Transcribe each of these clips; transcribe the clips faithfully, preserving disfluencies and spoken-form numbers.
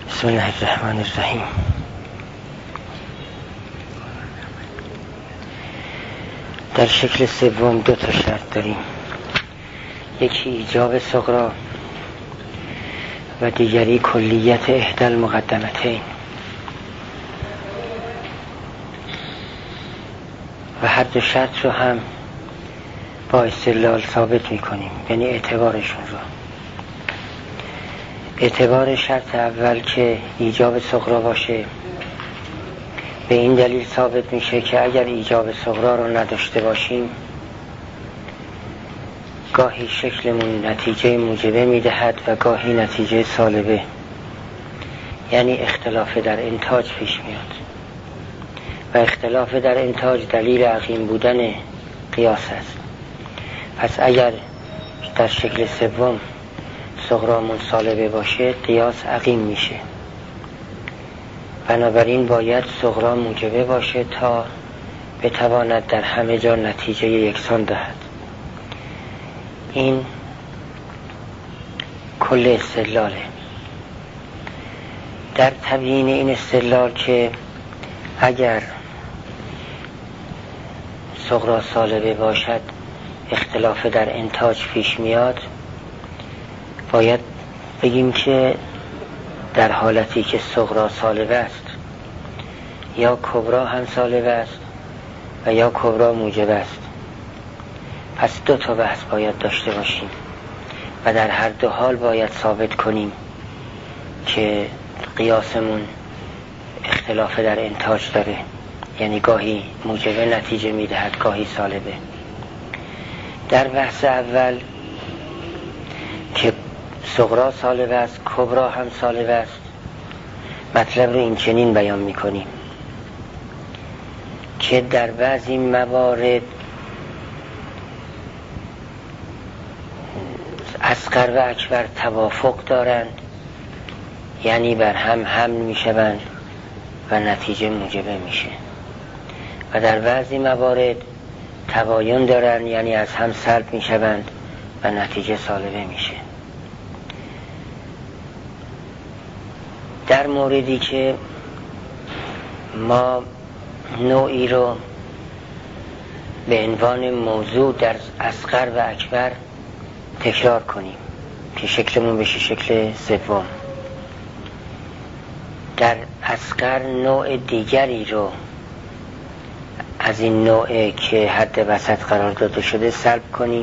بسم الله الرحمن الرحیم. در شکل سوم دو تا شرط داریم، یکی ایجاب صغرا و دیگری کلیت احدی المقدمتین، و هر دو شرط رو هم با استدلال ثابت میکنیم، یعنی اعتبارشون رو. اعتبار شرط اول که ایجاب صغرا باشه به این دلیل ثابت میشه که اگر ایجاب صغرا رو نداشته باشیم گاهی شکلمون نتیجه موجبه میدهد و گاهی نتیجه سالبه، یعنی اختلاف در انتاج پیش میاد و اختلاف در انتاج دلیل عقیم بودن قیاس است. پس اگر در شکل سوم صغرامون سالبه باشه قیاس عقیم میشه، بنابراین باید صغرا موجبه باشه تا بتواند در همه جا نتیجه یکسان دهد. این کل استدلاله. در تبیین این استدلال که اگر صغرا سالبه باشد اختلاف در انتاج پیش میاد، باید بگیم که در حالتی که صغرا سالبه است یا کبرا هم سالبه است و یا کبرا موجب است. پس دو تا بحث باید داشته باشیم و در هر دو حال باید ثابت کنیم که قیاسمون اختلاف در انتاج داره، یعنی گاهی موجبه نتیجه میدهد گاهی سالبه. در بحث اول که صغرا سالبه است کبرا هم سالبه است، مطلب رو این چنین بیان میکنیم که در بعضی موارد اصغر و اکبر توافق دارند، یعنی بر هم حمل میشوند و نتیجه موجبه میشه، و در بعضی موارد تباین دارند، یعنی از هم سلب میشوند و نتیجه سالبه میشه. در موردی که ما نوعی رو به عنوان موضوع در اصغر و اکبر تکرار کنیم که شکلمون بشه شکل سوم، در اصغر نوع دیگری رو از این نوع که حد وسط قرار داده شده سلب کنیم،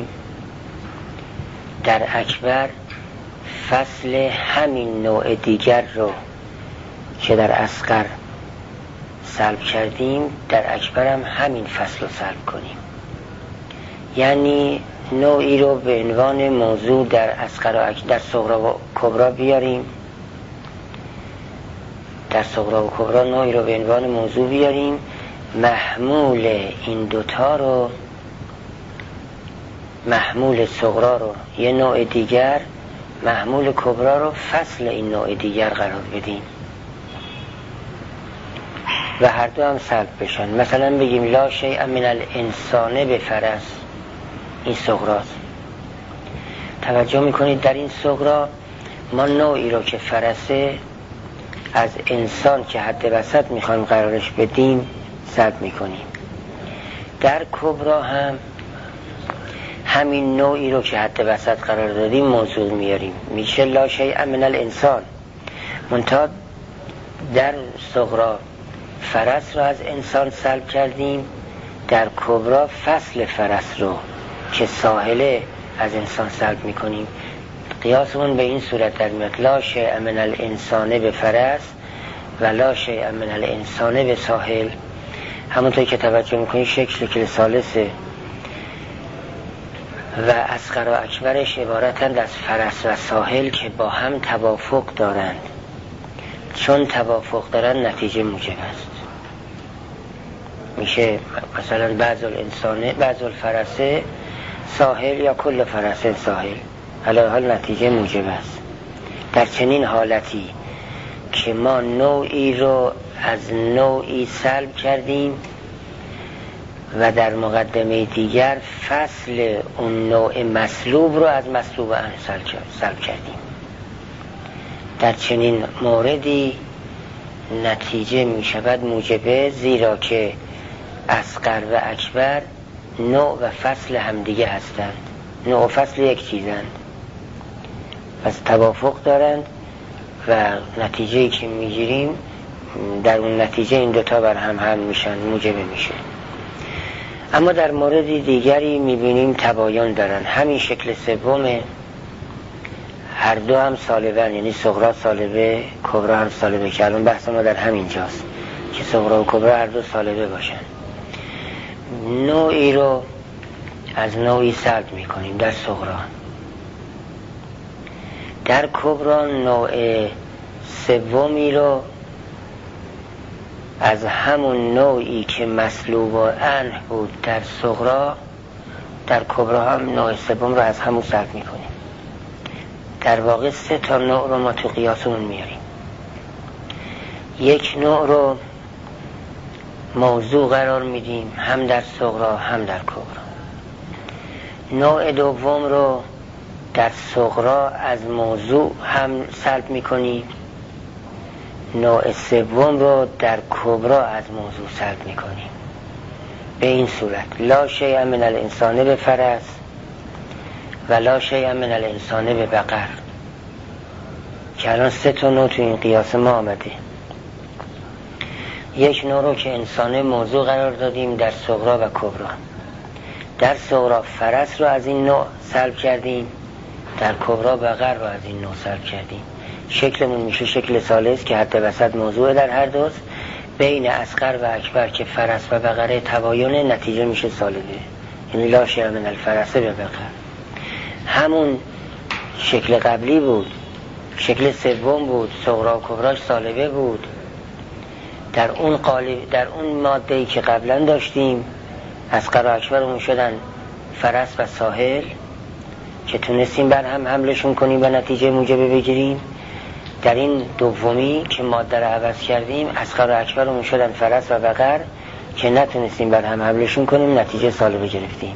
در اکبر فصل همین نوع دیگر رو که در اصغر سلب کردیم در اکبر هم همین فصل رو سلب کنیم، یعنی نوعی رو به عنوان موضوع در اصغر و اکبر در صغرا و کبرا بیاریم، در صغرا و کبرا نوعی رو به عنوان موضوع بیاریم، محمول این دوتا رو، محمول صغرا رو یه نوع دیگر، محمول کبرا رو فصل این نوع دیگر قرار بدیم و هر دو هم سلب بشن. مثلا بگیم لا شیء من الانسان بفرس، این صغراست. توجه میکنید در این صغرا ما نوعی رو که فرسه از انسان که حد وسط میخوایم قرارش بدیم سلب میکنیم. در کبرا هم همین نوعی رو که حد وسط قرار دادیم موضوع میاریم، میشه لا شیء من الانسان. منتها در صغرا فرس رو از انسان سلب کردیم، در کبرا فصل فرس رو که ساحله از انسان سلب میکنیم. قیاسمون به این صورت در میاد لا شیء من الانسان به فرس و لا شیء من الانسان به ساحل. همونطور که توجه میکنید شکل کل ثالثه و اصغر و اکبرش عبارتند از فرس و ساحل که با هم توافق دارند. چون توافق دارند نتیجه موجب است. میشه مثلا بعض الانسان بعض الفرسه ساحل یا کل فرسه ساحل، علی حال نتیجه موجب است. در چنین حالتی که ما نوعی رو از نوعی سلب کردیم و در مقدمه دیگر فصل اون نوع مسلوب رو از مسلوب ان سلب کردیم، در چنین موردی نتیجه می شود موجبه، زیرا که اصغر و اکبر نوع و فصل همدیگه هستند، نوع و فصل یک چیزند، پس توافق دارند و نتیجه‌ای که میگیریم در اون نتیجه این دوتا بر هم هم میشن، موجبه میشه. اما در مورد دیگری میبینیم تباین دارن. همین شکل سوم هر دو هم سالبن، یعنی صغرا سالبه، کبرا هم سالبه، که الان بحث ما در همین جاست که صغرا و کبرا هر دو سالبه باشن. نوعی رو از نوعی سلب میکنیم در صغرا، در کبرا نوع سومی رو از همون نوعی که مسلوب و عنه بود در صغرا، در کبرا هم نوع سوم رو از همون سلب میکنیم. در واقع سه تا نوع رو ما تو قیاسمون میاریم. یک نوع رو موضوع قرار میدیم، هم در صغرا هم در کبرا. نوع دوم رو در صغرا از موضوع هم سلب میکنیم، نوع سوم رو در کبرا از موضوع سلب میکنیم. به این صورت لا شیء من الانسان به فرس و لا شیء من الانسان به بقر، که الان سه تا نوع تو این قیاس ما آمده. یک نوع رو که انسان موضوع قرار دادیم در صغرا و کبرا. در صغرا فرس رو از این نوع سلب کردیم، در کبرا بقر رو از این نوع سلب کردیم. شکلمون میشه شکل ثالث که حد وسط موضوع در هر دوست، بین اصغر و اکبر که فرس و بقره تباین، نتیجه میشه سالبه، یعنی لا شیء من الفرس به بقر. همون شکل قبلی بود، شکل سوم بود، صغرا و کبراش سالبه بود. در اون قالب، در اون ماده‌ای که قبلا داشتیم اصغر و اکبرمون شدن فرس و ساحل، که تونستیم بر هم حملشون کنیم و نتیجه موجبه بگیریم. در این دومی که ماده رو عوض کردیم اصغر و اکبرمون شدن فرس و بقر، که نتونستیم بر هم حملشون کنیم، نتیجه سالبه گرفتیم.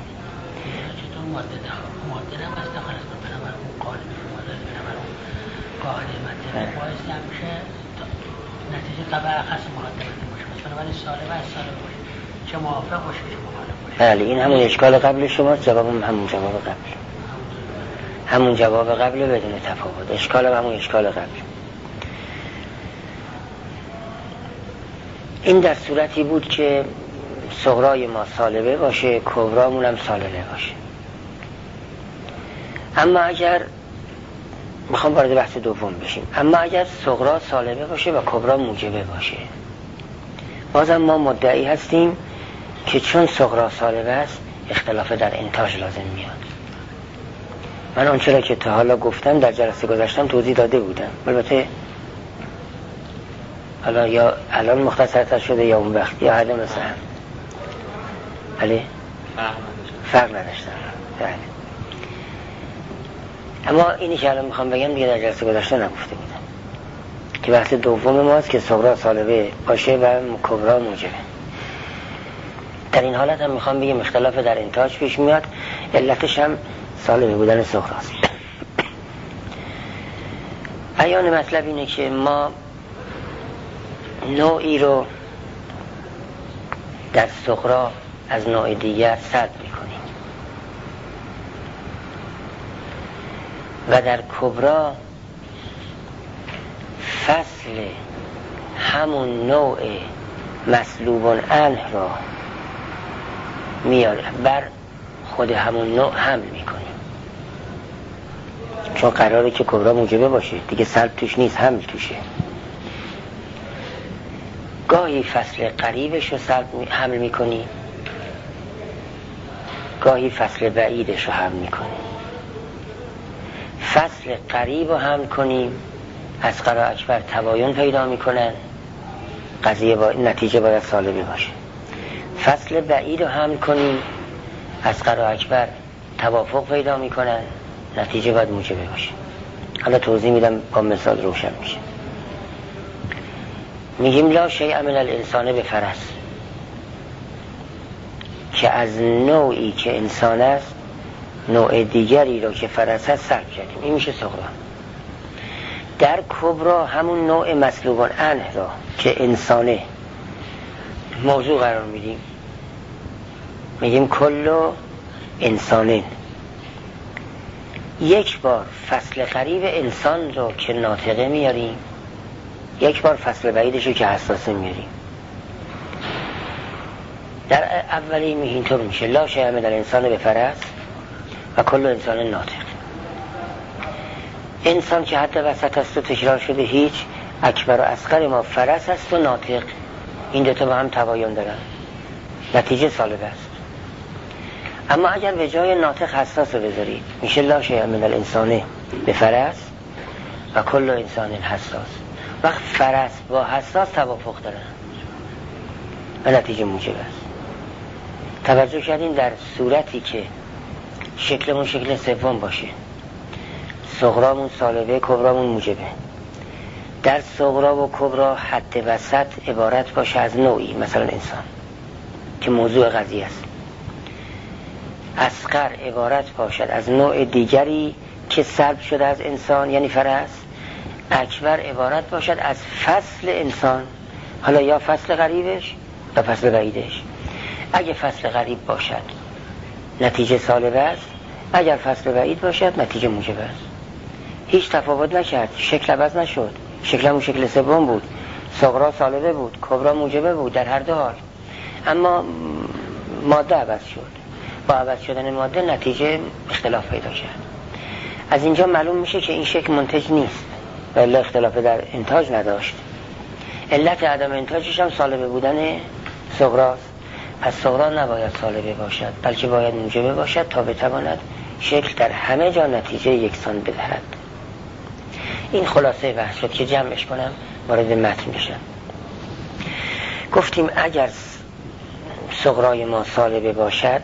نتیجه طبعا خاص مقدمه باشه، بنابراین سالبه از سالبه باشه، چه موافق باشه چه مخالف باشه. بله، این همون اشکال قبل شماست، جوابم همون جواب قبل، همون جواب قبل بدون تفاوت. اشکال همون اشکال قبل. این در صورتی بود که صغرای ما سالبه باشه، کبرامون هم سالبه باشه. اما اگر میخوام وارد بحث دوم بشیم، اما اگر صغرا سالبه باشه و کبرا موجبه باشه، بازم ما مدعی هستیم که چون صغرا سالبه است اختلاف در انتاج لازم میاد. من اون چرا که تا حالا گفتم در جلسه گذاشتم توضیح داده بودم، البته حالا یا الان مختصرتر شده یا اون وقت یا هر مثلا بله فرق نداشتم. بله، اما اینی که الان میخوام بگم دیگه در جلسه گذاشته نگفته بودم، که بحث دوم ماست که صغرا سالبه باشه و کبرا موجبه. در این حالت هم میخوام بگم اختلاف در انتاج پیش میاد، علتش هم سالبه بودن صغراست. بیان مطلب اینه که ما نوعی رو در صغرا از نوع دیگر سلب میکنیم و در کبرا فصل همون نوع مسلوب عنه را میاره بر خود همون نوع حمل میکنیم، چون قراره که کبرا موجبه باشه دیگه، سلب توش نیست، حمل توشه. گاهی فصل قریبش رو سلب حمل میکنیم، گاهی فصل بعیدش رو حمل میکنیم. فصل قریب رو حمل کنیم اصغر و اکبر تباین پیدا میکنن، قضیه با... نتیجه باید سالبه باشه. فصل بعید رو حمل کنیم اصغر و اکبر توافق پیدا میکنن، نتیجه باید موجبه باشه. حالا توضیح میدم با مثال روشن میشه. میگیم لا شیء من الانسان به فرس، که از نوعی که انسان است نوع دیگری رو که فرس هست سلب کردیم، این میشه صغرا. در کبرا همون نوع مسلوب عنه را که انسانه موضوع قرار میدیم، میگیم کلو انسانه. یک بار فصل قریب انسان رو که ناطقه میاریم، یک بار فصل بعیدش رو که حساسه میاریم. در اولی اینطور میشه لا شیء من الانسان بفرس و کل انسان ناطق. انسان که حتی وسط است و تکرار شده هیچ، اکبر و اصغر ما فرس است و ناطق، این دوتا با هم تباین دارن، نتیجه سالب است. اما اگر به جای ناطق حساس رو بذارید میشه لا شیء من الانسان بفرس و کل انسان حساس. وقت فرس با حساس توافق دارن و نتیجه موجب است. توجه کردیم در صورتی که شکلمون شکل سوم باشه، صغرامون سالبه، کبرامون موجبه. در صغرا و کبرا حد وسط عبارت باشه از نوعی، مثلا انسان که موضوع قضیه است. اصغر عبارت باشد از نوع دیگری که سلب شده از انسان، یعنی فرس. اکبر عبارت باشد از فصل انسان، حالا یا فصل قریبش یا فصل بعیدش. اگه فصل قریب باشد نتیجه سالب است، اگر فصل بعید باشد نتیجه موجب است. هیچ تفاوت نکرد، شکل عوض نشد، شکلمون شکل سوم بود، صغرا سالبه بود، کبرا موجبه بود در هر دو حال، اما ماده عوض شد. با عوض شدن ماده نتیجه اختلاف پیدا کرد. از اینجا معلوم میشه که این شکل منتج نیست، ولی اختلاف در انتاج نداشت. علت عدم انتاجش هم سالبه بودن صغراست. پس صغرا نباید سالبه باشد، بلکه باید موجبه باشد تا بتواند شکل در همه جا نتیجه یکسان بدهد. این خلاصه بحث شد که جمعش کنم وارد متن بشم. گفتیم اگر صغرای ما سالبه باشد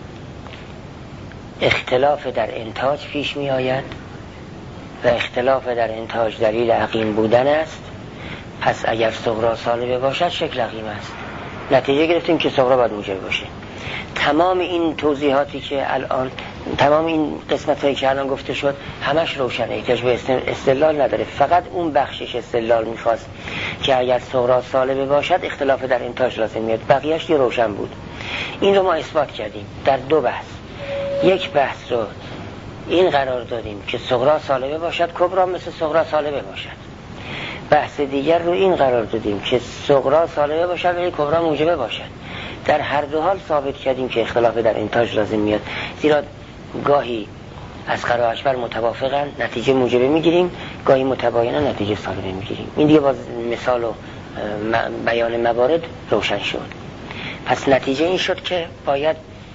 اختلاف در انتاج پیش می آید و اختلاف در انتاج دلیل عقیم بودن است. پس اگر صغرا سالبه باشد شکل عقیم است. نتیجه گرفتیم که صغرا باید موجب باشه. تمام این توضیحاتی که الان، تمام این قسمت هایی که الان گفته شد همش روشنه، احتیاج به استدلال نداره. فقط اون بخشش استدلال میخواست که اگر صغرا سالبه باشد اختلاف در انتاج لازم میاد، بقیهش دیگه روشن بود. این رو ما اثبات کردیم در دو بحث. یک بحث رو این قرار دادیم که صغرا سالبه باشد، کبرا مثل صغرا سالبه باشد. بحث دیگر رو این قرار دادیم که صغرا سالبه باشد ولی کبرا موجبه باشد. در هر دو حال ثابت کردیم که اختلاف در انتاج لازم میاد، زیرا گاهی اصغر و اکبر متوافقن نتیجه موجبه میگیریم، گاهی متباینن نتیجه سالبه میگیریم. این دیگه باز مثال و بیان موارد روشن شد. پس نتیجه این شد که باید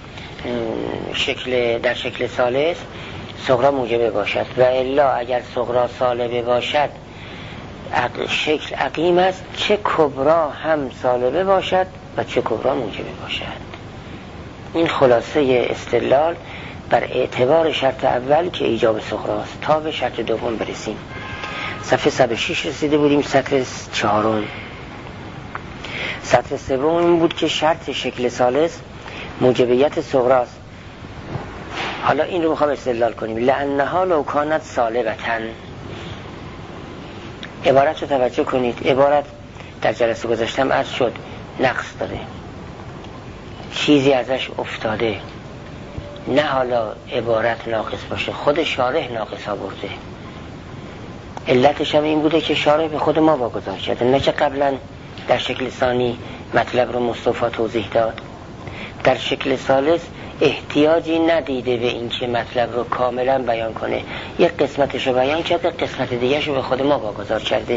شکل در شکل ثالث صغرا موجبه باشد و الا اگر صغرا سالبه باشد شکل عقیم است، چه کبرا هم سالبه باشد و چه کبرا موجبه باشد. این خلاصه استدلال بر اعتبار شرط اول که ایجاب صغراست. تا به شرط دوم برسیم. صفحه صد و شش رسیده بودیم، سطر چهارم. سطر سوم این بود که شرط شکل ثالث موجبیت صغراست. حالا این رو میخوام استدلال کنیم. لانها لو کانت سالبتن. عبارت رو توجه کنید. عبارت در جلسه گذاشتم عرض شد نقص داره، چیزی ازش افتاده، نه حالا عبارت ناقص باشه، خود شارح ناقص آورده. علتش هم این بوده که شارح به خود ما واگذار کرده، نه که قبلا در شکل ثانی مطلب رو مصطفی توضیح داد. در شکل ثالث احتیاجی ندیده به این که مطلب رو کاملا بیان کنه، یک قسمتش رو بیان کرده، قسمت دیگرش رو به خود ما واگذار کرده.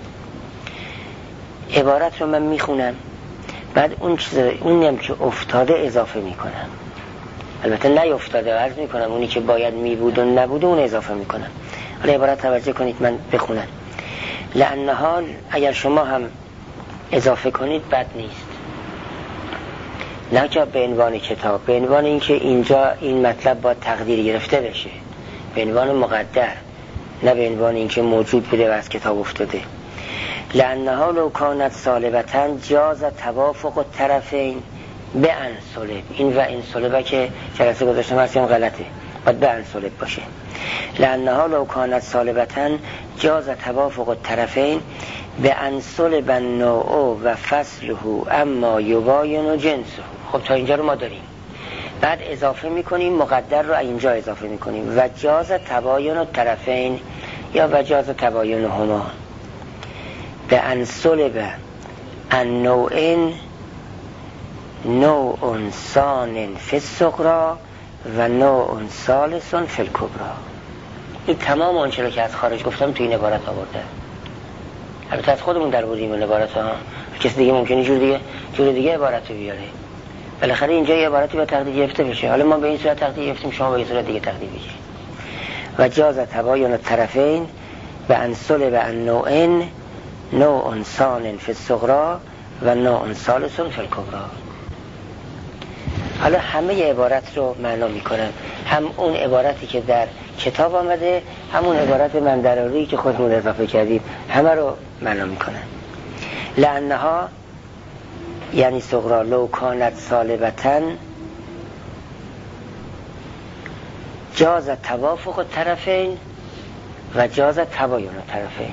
عبارت رو من میخونم، بعد اون چیز اونی هم که افتاده اضافه میکنم. البته نیفتاده عرض میکنم، اونی که باید میبود و نبود اون اضافه میکنم. حالا عبارت توجه کنید من بخونم. لانها اگر شما هم اضافه بدید بد نیست، نه که به عنوان کتاب، به عنوان اینکه اینجا این مطلب با تقدیر گرفته بشه، به عنوان مقدر، نه به عنوان اینکه موجود بوده و از کتاب افتاده. لانها لو کانت سالبتن جاز توافق الطرفین به ان سلب. این و این سلبه که جلسه گذاشتم هستیم غلطه، باید به انصلب باشه. لانها لو کانت صالبتاً جاز توافق الطرفین به انصلب النوع و فصله اما یباین جنسه. خب تا اینجا رو ما داریم، بعد اضافه میکنیم مقدر رو اینجا اضافه میکنیم و جاز تباین الطرفین یا و جاز تباین هما به انصلب النوعین نوع ثان فی الصغری و نوع ثالث فی الکبری. این تمام آنچه رو که از خارج گفتم تو این عبارت آورده. البته از خودمون در بودیم این عبارت ها، کسی دیگه ممکنه جور دیگه جور دیگه عبارت رو بیاره. بالاخره اینجا یه عبارتی به تقدیر گرفته بشه، حالا ما به این صورت تقدیر گرفتیم، شما به این صورت دیگه تقدیر بگیرید. و جاز تباین الطرفین و انصلب النوعین نوع ثان فی الصغری و نوع ثالث فی الکبری. حالا همه عبارت رو معنا میکنم، هم اون عبارتی که در کتاب آمده، همون عبارت مندراری که خودمون اضافه کردیم، همه رو معنا میکنم. لانها یعنی صغری لو کانت صالبتاً جاز توافق الطرفین و جاز تباین الطرفین.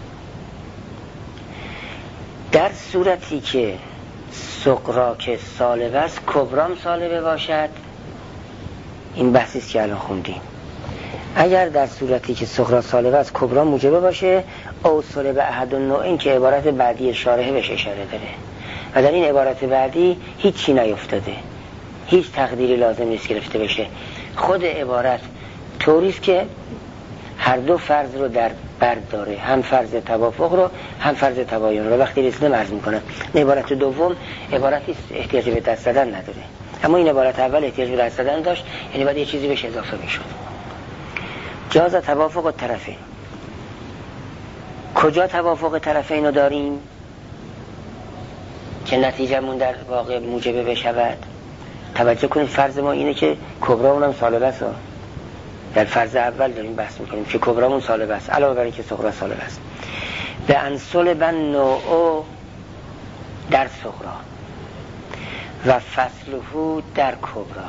در صورتی که صغرا که صالب است کبرام صالبه باشد، این بحثی است که الان خوندیم. اگر در صورتی که صغرا صالب است کبرام موجبه باشه، او صلب احد النوعین که عبارت بعدی شارحه بهش اشاره داره و در این عبارت بعدی هیچی نیفتاده، هیچ تقدیری لازم نیست گرفته بشه. خود عبارت طوریست که هر دو فرض رو در بر داره، هم فرض توافق رو هم فرض تباین رو. وقتی رسیدم عرض میکنم عبارت دوم عبارتی احتیاج به دست زدن نداره، اما این عبارت اول احتیاج به دست زدن داشت، یعنی باید یه چیزی بهش اضافه میشد. جاز توافق الطرفین. کجا توافق طرفین رو داریم که نتیجه‌مون در واقع موجبه بشود؟ توجه کنید فرض ما اینه که کبرامون هم صالب است. در فرض اول داریم بحث میکنیم که کبرامون صالب است علاوه بر اینکه صغرا صالب است. به انصلب النوع در صغرا و فصله در کبرا.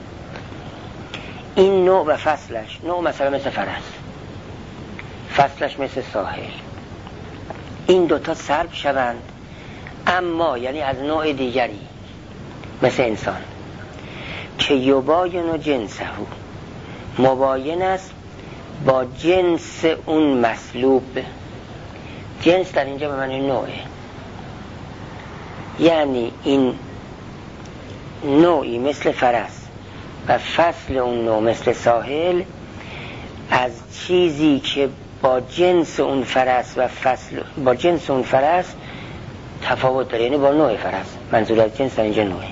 این نوع و فصلش، نوع مثلا مثل فرس، فصلش مثل ساحل، این دوتا سلب شوند، اما یعنی از نوع دیگری مثل انسان که یباین و جنسه مباین است با جنس اون مسلوب. جنس در اینجا به معنی نوعه، یعنی این نوعی مثل فرس و فصل اون نوع مثل ساحل از چیزی که با جنس اون فرس و فصل با جنس اون فرس تفاوت داره، یعنی با نوع فرس. منظور از جنس در اینجا نوعه،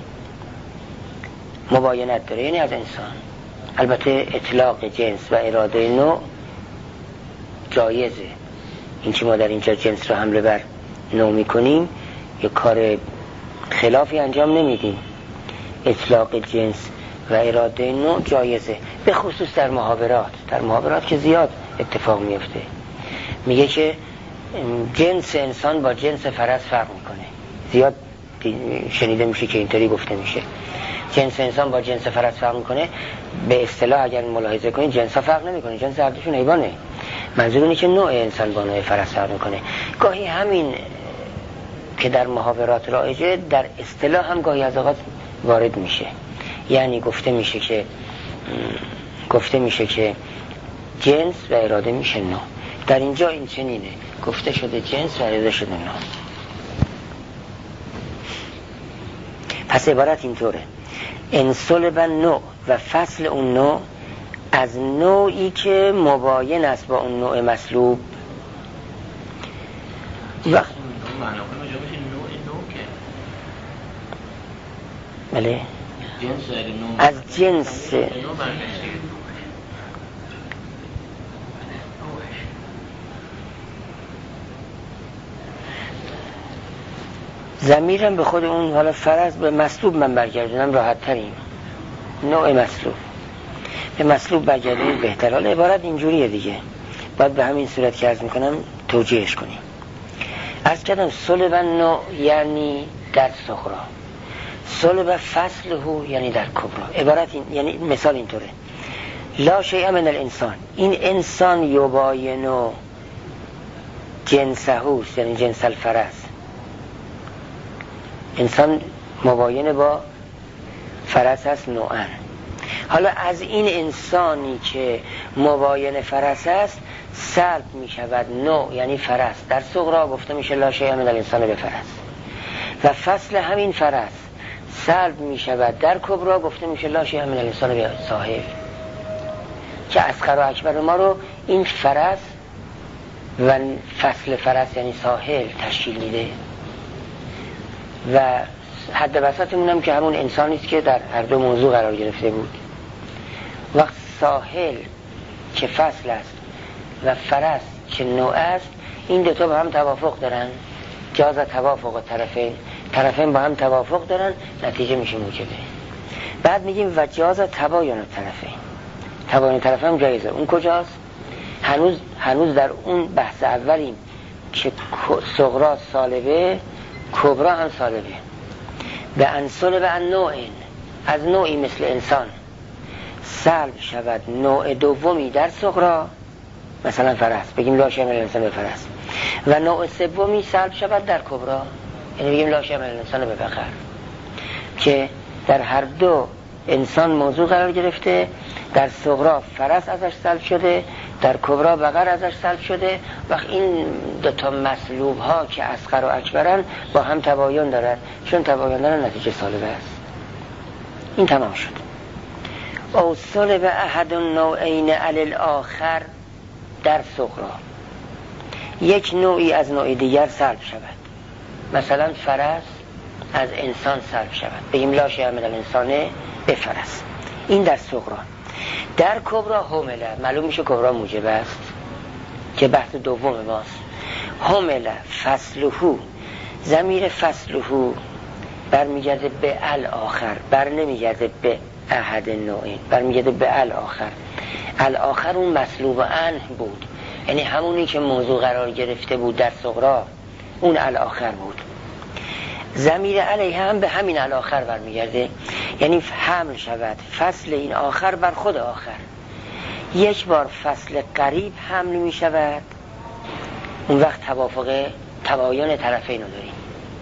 مباینت داره یعنی از انسان. البته اطلاق جنس و اراده نوع جایزه، این که ما در اینجا جنس رو حمله بر نوع میکنیم یه کار خلافی انجام نمیدیم. اطلاق جنس و اراده نوع جایزه، به خصوص در محاورات. در محاورات که زیاد اتفاق میفته، میگه که جنس انسان با جنس فرس فرق میکنه. زیاد شنیده میشه که اینطوری گفته میشه جنس انسان با جنس فرس فرق میکنه. به اصطلاح اگر ملاحظه کنید جنس ها فرق نمیکنه، جنس هر دوشون حیوانه. منظور اینه که نوع انسان با نوع فرس فرق میکنه. گاهی همین که در محاورات رایجه در اصطلاح هم گاهی از اوقات وارد میشه، یعنی گفته میشه که گفته میشه که جنس و اراده میشه نوع. در اینجا این چنینه، گفته شده جنس و اراده شده نوع. پس عبارت اینطوره: انصلب النوع و فصل اون نوع از نوعی که مباین است با اون نوع مسلوب. وقت بله از جنس ضمیرم به خود اون، حالا فرض به مسلوب من برگردونم راحت تریم. نوع مسلوب به مسلوب برگردونیم بهتر. حالا عبارت اینجوریه دیگه، باید به همین صورت که عرض میکنم توجیهش کنیم. عرض کردم صلب النوع یعنی در صغرا، صلب فصله یعنی در کبرا. عبارت این، یعنی مثال اینطوره: لا شیء من الانسان، این انسان یباینو جنسهوست، یعنی جنس الفرس. انسان مباین با فرس است نوعا. حالا از این انسانی که مباین فرس است سلب می شود نوع یعنی فرس. در صغرا گفته میشه لا شیء من الانسان به فرس، و فصل همین فرس سلب می شود در کبرا گفته میشه لا شیء من الانسان به صاحب، که اصغر و اکبر ما رو این فرس و فصل فرس یعنی ساحل تشکیل میده، و حد وسطمون هم که همون انسانی است که در هر دو موضوع قرار گرفته بود. وقت ساحل که فصل است و فرس که نوع است، این دو تا با هم توافق دارن، جاز توافق طرفین، طرفین با هم توافق دارن، نتیجه میشه موجبه. بعد میگیم و جاز تباین طرفین، تباین طرفین هم جایزه. اون کجاست؟ هنوز هنوز در اون بحث اولیم که صغرا سالبه، کبرا هم سالبه. به انسل به ان نوعین، از نوعی مثل انسان سلب شود نوع دومی در صغرا، مثلا فرس، بگیم لا شیء من الانسان به فرس، و نوع سومی سلب شود در کبرا، یعنی بگیم لا شیء من الانسان به بقر، که در هر دو انسان موضوع قرار گرفته. در صغرا فرس ازش سلب شده، در کبرا بقر ازش سلب شده. وقت این دو تا مسلوب ها که اصغر و اکبرن با هم تباین دارن، چون تباین دارن نتیجه سالبه است. این تمام شد. او سلب احد النوعین علی الاخر، در صغرا یک نوعی از نوع دیگر سلب شود، مثلا فرس از انسان سلب شود، بگیم لا شیء من الانسان به فرس. این در صغرا. در کبرا حمله، معلوم میشه کبرا موجب است که بحث دوم ماست. حمله فصلهو، ضمیر فصلهو برمیگرده به الاخر، بر نمیگرده به احد نوعین، برمیگرده به الاخر. الاخر اون مسلوب عنه بود، یعنی همونی که موضوع قرار گرفته بود در صغرا، اون الاخر بود. ضمیر علیه هم به همین الاخر برمیگرده، یعنی حمل شود فصل این آخر بر خود آخر. یک بار فصل قریب حمل می شود، اون وقت توافق تباین طرفین رو داریم.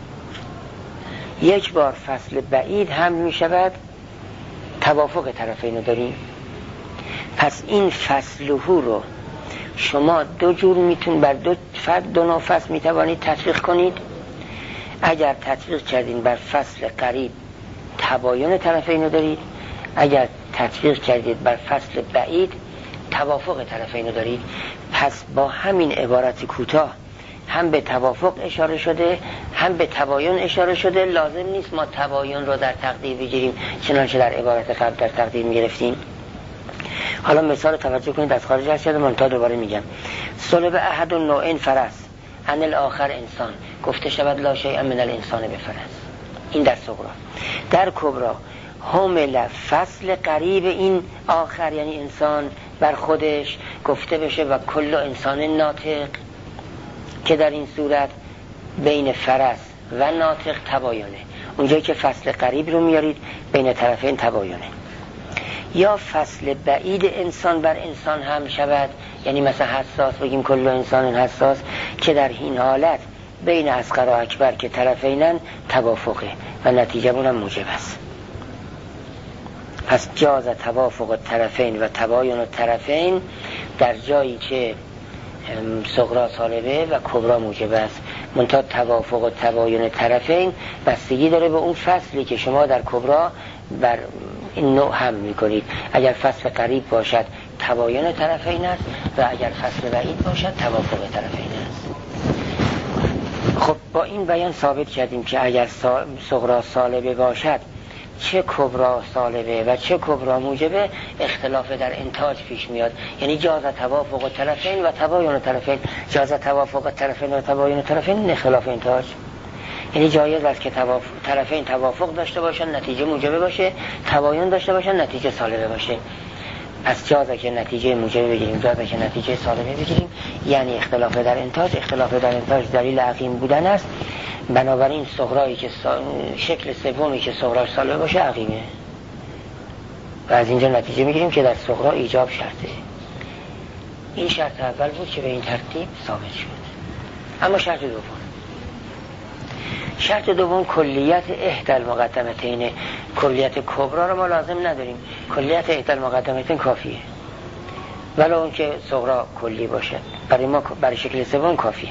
یک بار فصل بعید حمل می شود، توافق طرفین رو داریم. پس این فصلهو رو شما دو جور میتون بر دو فرد دو نوع فصل میتوانید تطبیق کنید. اگر تطبیق کردین بر فصل قریب تباین طرفین رو دارید، اگر تطبیق کردید بر فصل بعید توافق طرفین رو دارید. پس با همین عبارت کوتاه هم به توافق اشاره شده، هم به تباین اشاره شده. لازم نیست ما تباین رو در تقدیر بگیریم چنانچه در عبارت قبل در تقدیر میگرفتیم. حالا مثال توجه کنید، از خارج هست شده من تا دوباره میگم. صلب احد النوعین فرس ان الاخر انسان، گفته شود لا شیء من الانسان به فرس. این در صغرا. در کبرا حمل فصل قریب این آخر یعنی انسان بر خودش، گفته بشه و کل انسان ناطق، که در این صورت بین فرس و ناطق تباینه. اونجایی که فصل قریب رو میارید بین طرفین تباینه. یا فصل بعید انسان بر انسان هم شود، یعنی مثلا حساس، بگیم کل انسان حساس، که در این حالت بین اصغر و اکبر که طرفینن توافقه و نتیجه اونم موجب است. پس جاز توافق الطرفین و تباین الطرفین در جایی که صغرا سالبه و کبرا موجب است. منتها توافق و تباین طرفین بستگی داره به اون فصلی که شما در کبرا بر این نوع هم میکنید. اگر فصل قریب باشد تباین طرفین است و اگر فصل بعید باشد توافق طرفین است. خب با این بیان ثابت کردیم که اگر صغرا سالبه باشد چه کبرا سالبه و چه کبرا موجبه اختلاف در انتاج پیش میاد. یعنی جاز توافق طرفین و تباین طرفین، جاز توافق طرفین و تباین طرفین اختلاف انتاج، یعنی جایز است که توافق طرفین توافق داشته باشن نتیجه موجبه باشه، تباین داشته باشن نتیجه سالبه باشه. پس جازه که نتیجه موجبه بگیریم، جازه که نتیجه سالبه بگیریم، یعنی اختلاف در انتاج. اختلاف در انتاج دلیل عقیم بودن است. بنابراین صغرایی که سا... شکل سومی که صغراش سالبه باشه عقیمه. و از اینجا نتیجه میگیریم که در صغرا ایجاب شرطه. این شرط اول بود که به این ترتیب ثابت شد. اما شرط دوم، شرط دوم کلیت احدى المقدمتین. کلیت کبرا رو ما لازم نداریم، کلیت احدى المقدمتین کافیه، ولو اون که صغرا کلی باشد برای ما، برای شکل سوم کافیه.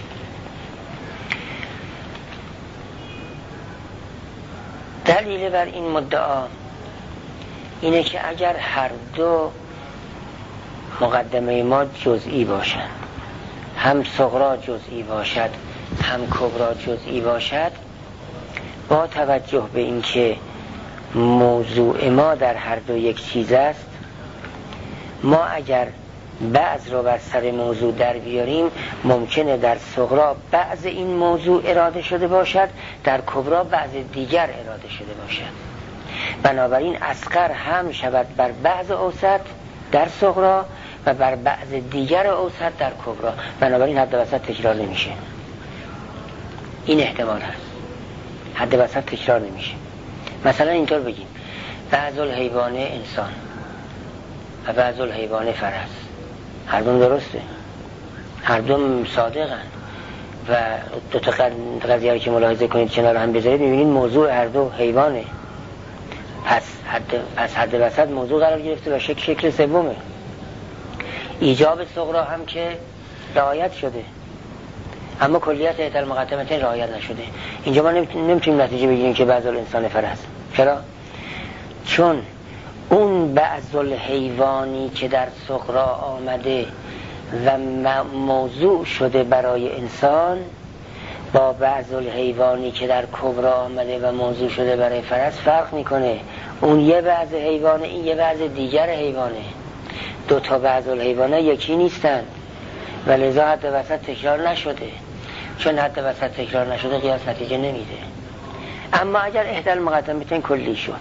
دلیل بر این مدعا اینه که اگر هر دو مقدمه ما جزئی باشند، هم صغرا جزئی باشد هم کبرا جزئی باشد، با توجه به اینکه موضوع ما در هر دو یک چیز است، ما اگر بعض رو بر سر موضوع در بیاریم ممکنه در صغرا بعض این موضوع اراده شده باشد، در کبرا بعض دیگر اراده شده باشد. بنابراین اصغر هم شود بر بعض اوسط در صغرا و بر بعض دیگر اوسط در کبرا، بنابراین حد وسط تکرار نمیشه. این احتمال هست، حد وسط تکرار نمیشه. مثلا اینطور بگیم بعض الحیوان انسان و بعض الحیوان فرس، هر دوم درسته، هر دوم صادقن و دو تا قضیه رو که ملاحظه کنید کنار هم بذارید میبینید موضوع هر دو حیوانه. پس حد پس حد وسط موضوع قرار گرفته و شکل شکل سومه. ایجاب صغرا هم که رعایت شده، اما کلیت احدى المقدمتین رعایت نشده. اینجا ما نمیتونیم نتیجه بگیریم که بعض الانسان فرس. چرا؟ چون اون بعض الحیوانی که در صغرا آمده و موضوع شده برای انسان با بعض الحیوانی که در کبرا آمده و موضوع شده برای فرس فرق میکنه. اون یه بعض حیوانه، این یه بعض دیگر حیوانه. دو تا بعض الحیوانه یکی نیستن و لذا حد وسط تکرار نشده. چون حد وسط تکرار نشده قیاس نتیجه نمیده. اما اگر احدى المقدمتین کلی شد،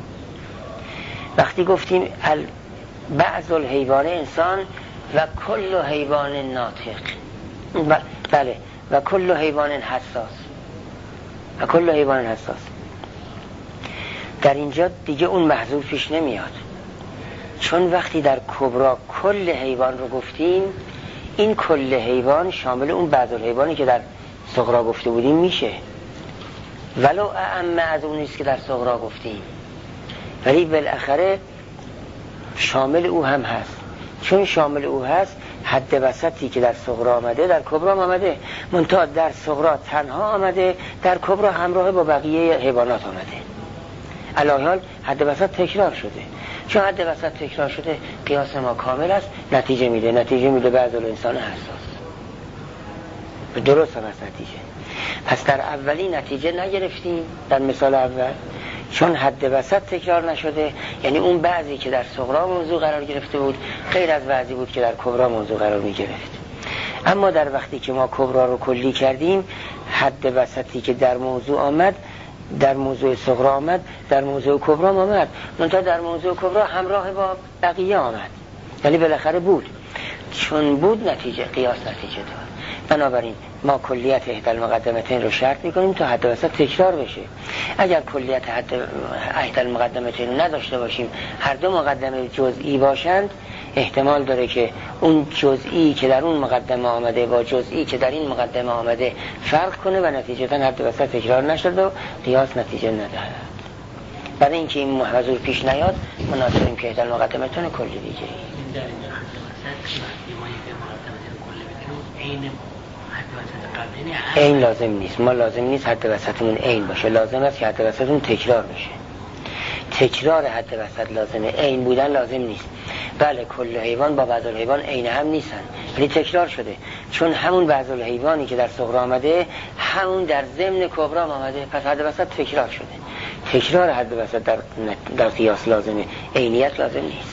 وقتی گفتیم بعض الحیوان انسان و کل حیوان ناطق، بله، و کل حیوان حساس، و کل حیوان حساس، در اینجا دیگه اون محذوف پیش نمیاد. چون وقتی در کبرا کل حیوان رو گفتیم، این کل حیوان شامل اون بعض الحیوانی که در صغرا گفته بودیم میشه، ولو اعم از اون نیست که در صغرا گفتیم، ولی بالاخره شامل او هم هست. چون شامل او هست، حد وسطی که در صغرا آمده در کبرا آمده، منتها در صغرا تنها آمده، در کبرا همراه با بقیه حیوانات آمده. علی حال حد وسط تکرار شده. چون حد وسط تکرار شده قیاس ما کامل است، نتیجه میده نتیجه میده بعض الانسان حساس. به درست هم است نتیجه. پس در اولی نتیجه نگرفتیم در مثال اول، چون حد وسط تکرار نشده، یعنی اون بعضی که در صغرا موضوع قرار گرفته بود غیر از بعضی بود که در کبرا موضوع قرار می گرفت. اما در وقتی که ما کبرا رو کلی کردیم، حد وسطی که در موضوع آمد، در موضوع صغرا آمد، در موضوع کبرا آمد، منتها در موضوع کبرا همراه با بقیه آمد، یعنی بالاخره بود. چون بود نتیجه قیاس نتیجه داد. بنابراین ما کلیت احدى المقدمتین رو شرط میکنیم تا حد وسط تکرار بشه. اگر کلیت حد احدى المقدمتین رو نداشته باشیم، هر دو مقدمه جزئی باشند، احتمال داره که اون جزئی که در اون مقدمه آمده با جزئی که در این مقدمه آمده فرق کنه و نتیجتا حد وسط تکرار نشد و قیاس نتیجه ندهد. برای اینکه این محضور پیش نیاد، مناسبیم که احدى المقدمتین کلی دیگه این لازم نیست. ما لازم نیست حد وسطمون عین باشه، لازم است که حد وسطمون تکرار بشه. تکرار حد وسط لازمه، عین بودن لازم نیست. بله کل حیوان با بعض الحیوان عین هم نیستن، ولی تکرار شده. چون همون بعض الحیوانی که در صغرا آمده همون در ضمن کبرا آمده، پس حد وسط تکرار شده. تکرار حد وسط در در قیاس لازمه، عینیت لازم نیست.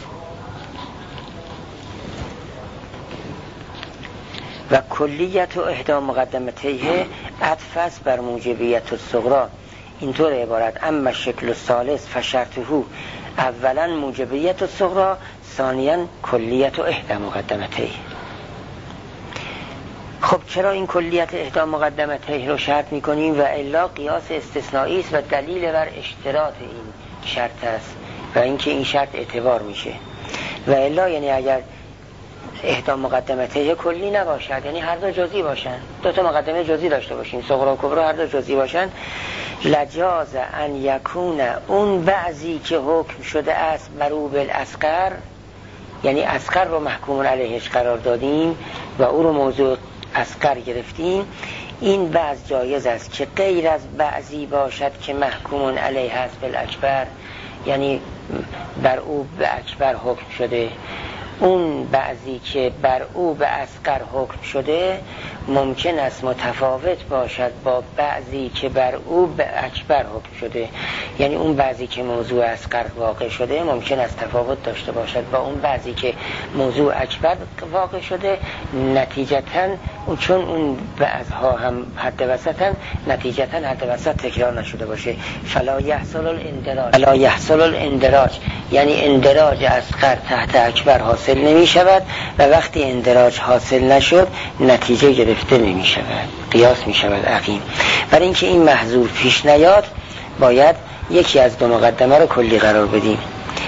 و کلیت و احدى مقدمتیه عطف است بر موجبیت الصغرا. اینطور عبارت: اما شکل الثالث فشرطه اولا موجبیت الصغرا، ثانیا کلیت و احدى مقدمتیه. خب چرا این کلیت احدى مقدمتیه رو شرط میکنیم و الا قیاس استثنایی است و دلیل بر اشتراط این شرط است. و اینکه این شرط اعتبار میشه. و الا یعنی اگر احدی مقدمته کلی نباشد، یعنی هر دو جزئی باشن، دو تا مقدمه جزئی داشته باشیم، صغرا و کبرا هر دو جزئی باشن، لجاز ان یکون اون بعضی که حکم شده است مرو بالاصغر، یعنی اصغر رو محکوم علیهش قرار دادیم و او رو موضوع اصغر گرفتیم، این بعض جایز است که غیر از بعضی باشد که محکوم علیه است بالاکبر، یعنی بر او به اکبر حکم شده. اون بعضی که بر او به اصغر حکم شده ممکن است متفاوت باشد با بعضی که بر او به اکبر حکم شده، یعنی اون بعضی که موضوع اصغر واقع شده ممکن است تفاوت داشته باشد با اون بعضی که موضوع اکبر واقع شده، نتیجتاً چون اون بعضها هم حد وسطن نتیجتاً حد وسط تکرار نشده باشه. فلا یحصل الاندراج، فلا یحصل الاندراج یعنی اندراج اصغر تحت اکبر حاصل نمی شود و وقتی اندراج حاصل نشد نتیجه گرفته نمی شود، قیاس می شود عقیم. برای اینکه این محظور پیش نیاد باید یکی از دو مقدمه رو کلی قرار بدیم.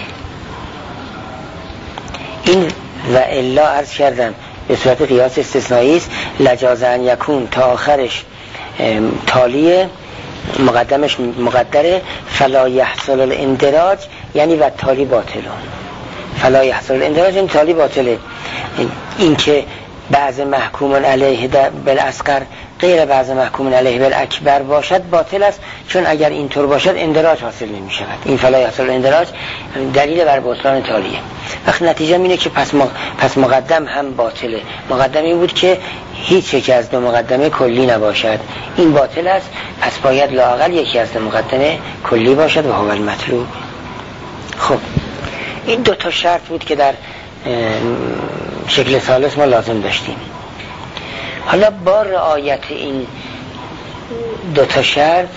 این و الا عرض کردم به صورت قیاس استثنایی است. لجاز ان یکون تا آخرش تالیه، مقدمش مقدره. فلا یحصل الاندراج یعنی و تالی باطلون، فلا یحصل الاندراج این تالی باطله. این که بعض محکوم علیه بالاصغر غیر بعض محکوم علیه بالاکبر باشد باطل است، چون اگر اینطور باشد اندراج حاصل نمی شود. این فلا یحصل الاندراج دلیل بر بطلان تالیه. وقت نتیجه اینه که پس, م... پس مقدم هم باطله. مقدم این بود که هیچ یک از دو مقدمه کلی نباشد، این باطل است، پس باید لااقل یکی از دو مقدمه کلی باشد و هو المطلوب. خب این دو تا شرط بود که در شکل ثالث ما لازم داشتیم. حالا با رعایت این دو تا شرط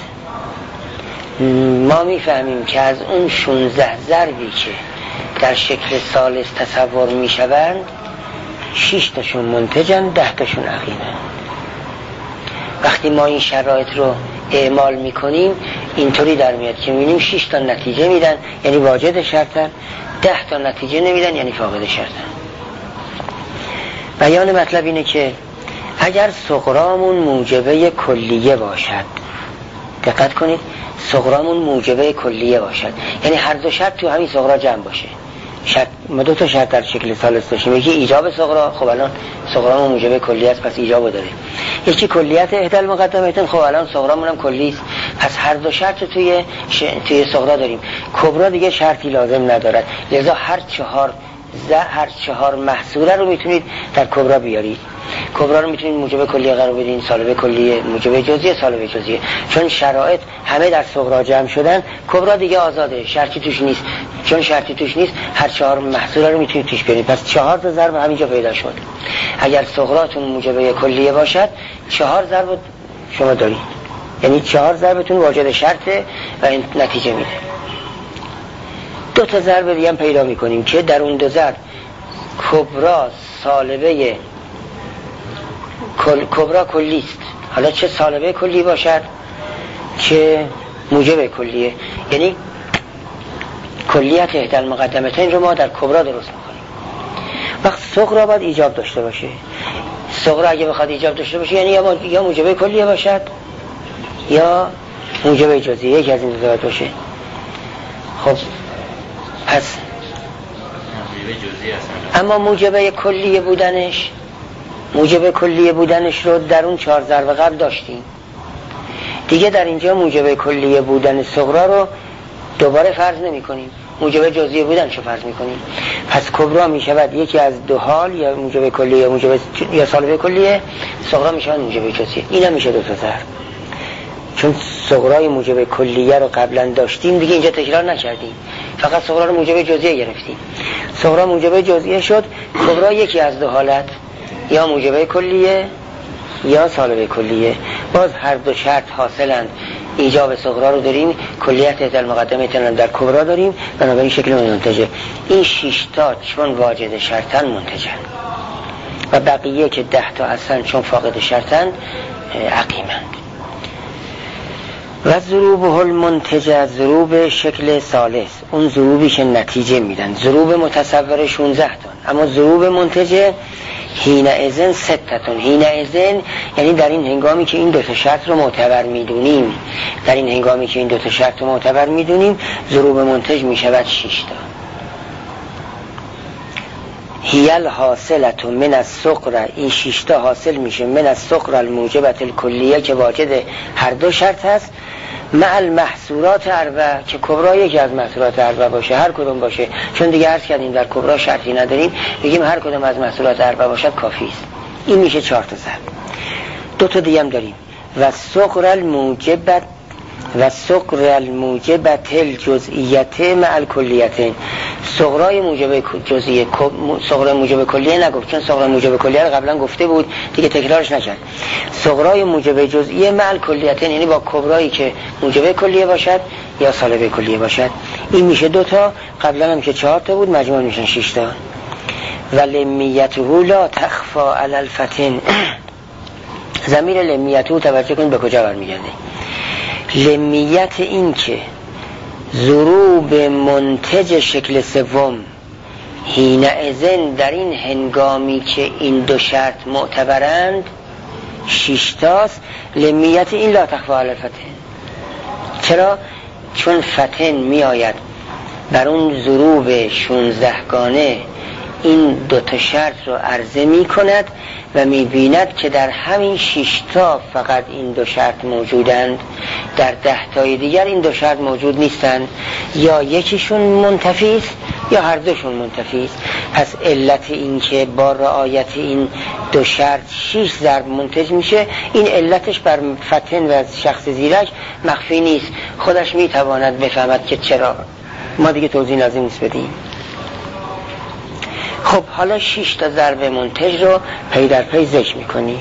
ما میفهمیم که از اون شانزده ضربی که در شکل ثالث تصور میشوند شش تاشون منتجن، ده تاشون عقیمن. وقتی ما این شرایط رو اعمال میکنیم اینطوری در میاد که میبینیم شش تا نتیجه میدن یعنی واجد شرطن، ده تا نتیجه نمیدن یعنی فاقد شرطن. بیان مطلب اینه که اگر صغرامون موجبه کلیه باشد، دقت کنید، صغرامون موجبه کلیه باشد یعنی هر دو شرط تو همین صغرا جمع باشه. شرط ما دو تا شرط در شکل ثالث داشتیم، یکی ایجاب صغرا، خب الان صغرامون موجبه کلیه است پس ایجابو داره. یکی کلیت احدی المقدمتین، خب الان صغرامون هم کلی است پس هر دو شرط توی ش... توی صغرا داریم. کبرا دیگه شرطی لازم ندارد، لذا هر چهار ز هر چهار محصوله رو میتونید در کبرا بیارید. کبرا رو میتونید موجب کلیه قرار بدین، سالب کلیه، موجب جزئیه، سالب جزئیه. چون شرایط همه در صغرا جمع شدن، کبرا دیگه آزاده، شرطی توش نیست. چون شرطی توش نیست هر چهار محصوله رو میتونید توش بیارید. پس چهار تا ضرب همینجا پیدا شد. اگر صغراتون موجب کلیه باشد چهار ضرب شما دارید، یعنی چهار ضربتون واجد شرطه و این نتیجه میده. دو تا ضرب دیگه هم پیدا میکنیم که در اون دو ضرب کبرا سالبه کل... کبرا کلیست. حالا چه سالبه کلی باشد چه موجب کلیه، یعنی کلیت احدی المقدمتین رو ما در کبرا درست میکنیم. وقت صغرا باید ایجاب داشته باشه. صغرا اگه بخواد ایجاب داشته باشه یعنی یا, یا موجب کلیه باشد یا موجب جزئیه، یکی از این دو تا باشه. خب پس اما موجب کلیه بودنش موجب کلیه بودنش رو در اون چهار ضرب قبل داشتیم دیگه، در اینجا موجب کلیه بودن صغرا رو دوباره فرض نمی کنیم، موجب جزئیه بودنش رو فرض می کنیم. پس کبرا می شود یکی از دو حال، یا موجب کلیه یا موجب یا سالب کلیه، صغرا می شود موجب جزئیه. این هم میشه دو تا ضرب. چون صغرای موجب کلیه رو قبلا داشتیم دیگه اینجا تکرار نکردیم، فقط صغرا رو موجب جزئیه گرفتیم. صغرا موجب جزئیه شد، کبرا یکی از دو حالت، یا موجب کلیه یا سالب کلیه. باز هر دو شرط حاصلند. ایجاب صغرا رو داریم، کلیت احدی المقدمتین در کبرا داریم، بنابراین شکل منتجه. این شش تا چون واجد شرطن منتجن و بقیه که ده تا هستن چون فاقد شرطن عقیمند. و ضروبه المنتج، ضروب شکل ثالث، اون ضروبی که نتیجه میدن، ضروب متصور شانزده تا، اما ضروب منتج حین اذن ستتون. حین اذن یعنی در این هنگامی که این دو تا شرط رو معتبر میدونیم، در این هنگامی که این دو تا شرط رو معتبر میدونیم ضروب منتج میشود شش تا. هیل حاصلت من الصغرى، این شش تا حاصل میشه من الصغرى الموجبت الکلیه که واجد هر دو شرط هست، مع المحصورات اربع که کبرا یکی از محصورات اربع باشه، هر کدوم باشه، چون دیگه عرض کردیم در کبرا شرطی نداریم، بگیم هر کدوم از محصورات اربع باشد کافی است. این میشه چهار تا ضرب. دو تا دیگه هم داریم، و صغرى الموجبت و صغرى الموجبت الجزئیت مع الکلیتین. صغرای موجب جزئیه، صغرای موجب کلیه نگفت چون صغرای موجب کلیه رو قبلا گفته بود دیگه تکرارش نکرد. صغرای موجب جزئیه مع الکلیتین یعنی با کبرایی که موجب کلیه باشد یا سالب کلیه باشد. این میشه دو تا، قبلا هم که چهار تا بود مجموع میشن شش تا. و لمیته لا تخفى علی الفتن. ضمیر لمیته توجه کن به کجا برمیگرده. لمیت این که ضروب منتج شکل سوم حین اذن در این هنگامی که این دو شرط معتبرند شش تاست. لمیت این لا تخفى علی الفتن. چرا؟ چون فتن می آید بر اون ضروب شانزده گانه این دو تا شرط رو عرضه می کند و می بیند که در همین شش تا فقط این دو شرط موجودند، در ده تای دیگر این دو شرط موجود نیستند، یا یکیشون منتفی است یا هر دوشون منتفی است. پس علت این که با رعایت این دو شرط شش ضرب منتج میشه، این علتش بر فتن و شخص زیرک مخفی نیست، خودش می تواند بفهمد که چرا. ما دیگه توضیح لازم نیست بدیم. خب حالا شش تا ضرب منتج رو پی در پی ذکر میکنی.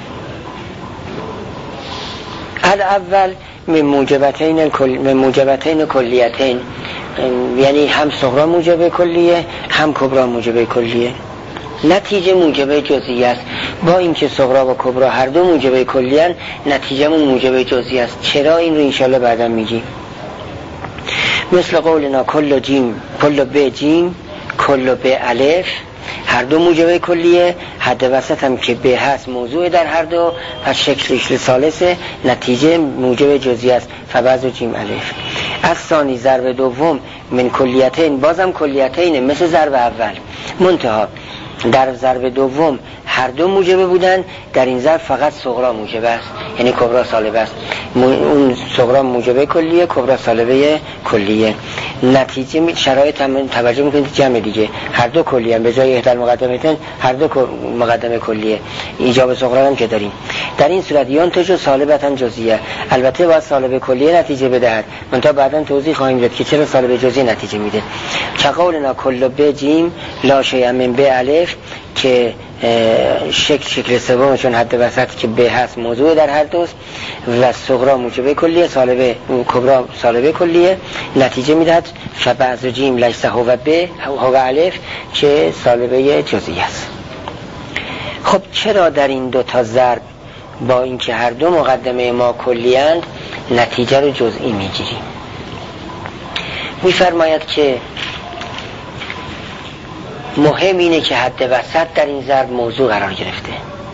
الاول من موجبتین الکل من موجبتین کلیتین، یعنی هم صغرا موجب کلیه هم کبرا موجب کلیه. نتیجه موجب جزئی است. با اینکه صغرا و کبرا هر دو موجب کلیه، نتیجهمون موجب جزئی است. چرا؟ این رو انشالله بعدا میگیم. مثل قولنا کل جیم کل ب جیم کل ب الف، هر دو موجب کلیه، حد وسط هم که ب هست موضوع در هر دو، پس شکل شکل ثالثه، نتیجه موجب جزئی است. فبعض جیم الف. از ثانی ضرب دوم من کلیتین، بازم کلیتین مثل ضرب اول، منتها در ضرب دوم هر دو موجبه بودن، در این ضرب فقط صغرا موجبه است، یعنی کبرا سالبه است. اون صغرا موجبه کلیه، کبرا سالبه کلیه. نتیجه شرایط هم توجه میکنید جمع دیگه، هر دو کلیه، به جای احدال مقدمتین هر دو مقدمه کلیه. ایجاب صغرا هم که داریم. در این صورت ینتج سالبتن جزئیه، البته باید سالب کلیه نتیجه بدهد، منتها بعدا توضیح خواهیم داد که چرا سالب جزئی نتیجه میده. چقولنا کل ب جیم لا شیء من ب الف، که شکل شکل سوم چون حد وسط که ب هست موضوع در هر دوست، و صغرا موجبه کلیه، سالبه کبرا سالبه کلیه، نتیجه میدهد فبعض جیم لیس هو ب هو الف که سالبه جزئی است. خب چرا در این دو تا ضرب با اینکه هر دو مقدمه ما کلیاند نتیجه رو جزئی میگیریم؟ میفرماید که مهم اینه که حد وسط در این ضرب موضوع قرار گرفته،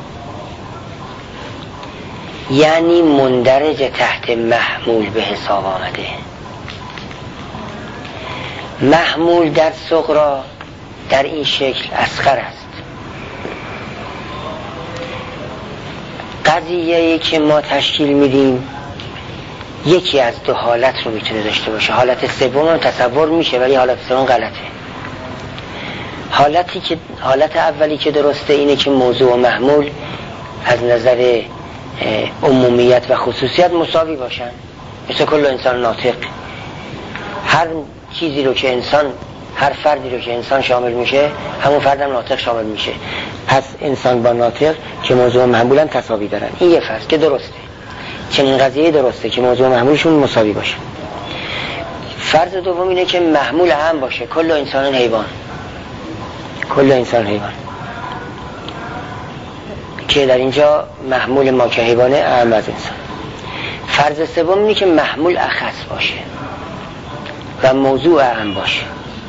یعنی مندرج تحت محمول به حساب آمده. محمول در صغرا در این شکل اصغر است. قضیه‌ای که ما تشکیل میدیم یکی از دو حالت رو میتونه داشته باشه. حالت سوم رو تصور میشه ولی حالت سوم غلطه. حالتی که حالت اولی که درسته اینه که موضوع و محمول از نظر عمومیت و خصوصیت مساوی باشن، مثل کل انسان ناطق. هر چیزی رو که انسان، هر فردی رو که انسان شامل میشه همون فردم ناطق شامل میشه. پس انسان با ناطق که موضوع و محمولن تساوی دارن. این یه فرض که درسته، چنین قضیه درسته که موضوع و محمولشون مساوی باشه. فرض دوم اینه که محمول هم باشه، کل انسان حیوان، کل انسان حیوان، که در اینجا محمول ما که حیوانه اهم از انسان. فرض سوم اینه که محمول اخص باشه و موضوع اعم باشه.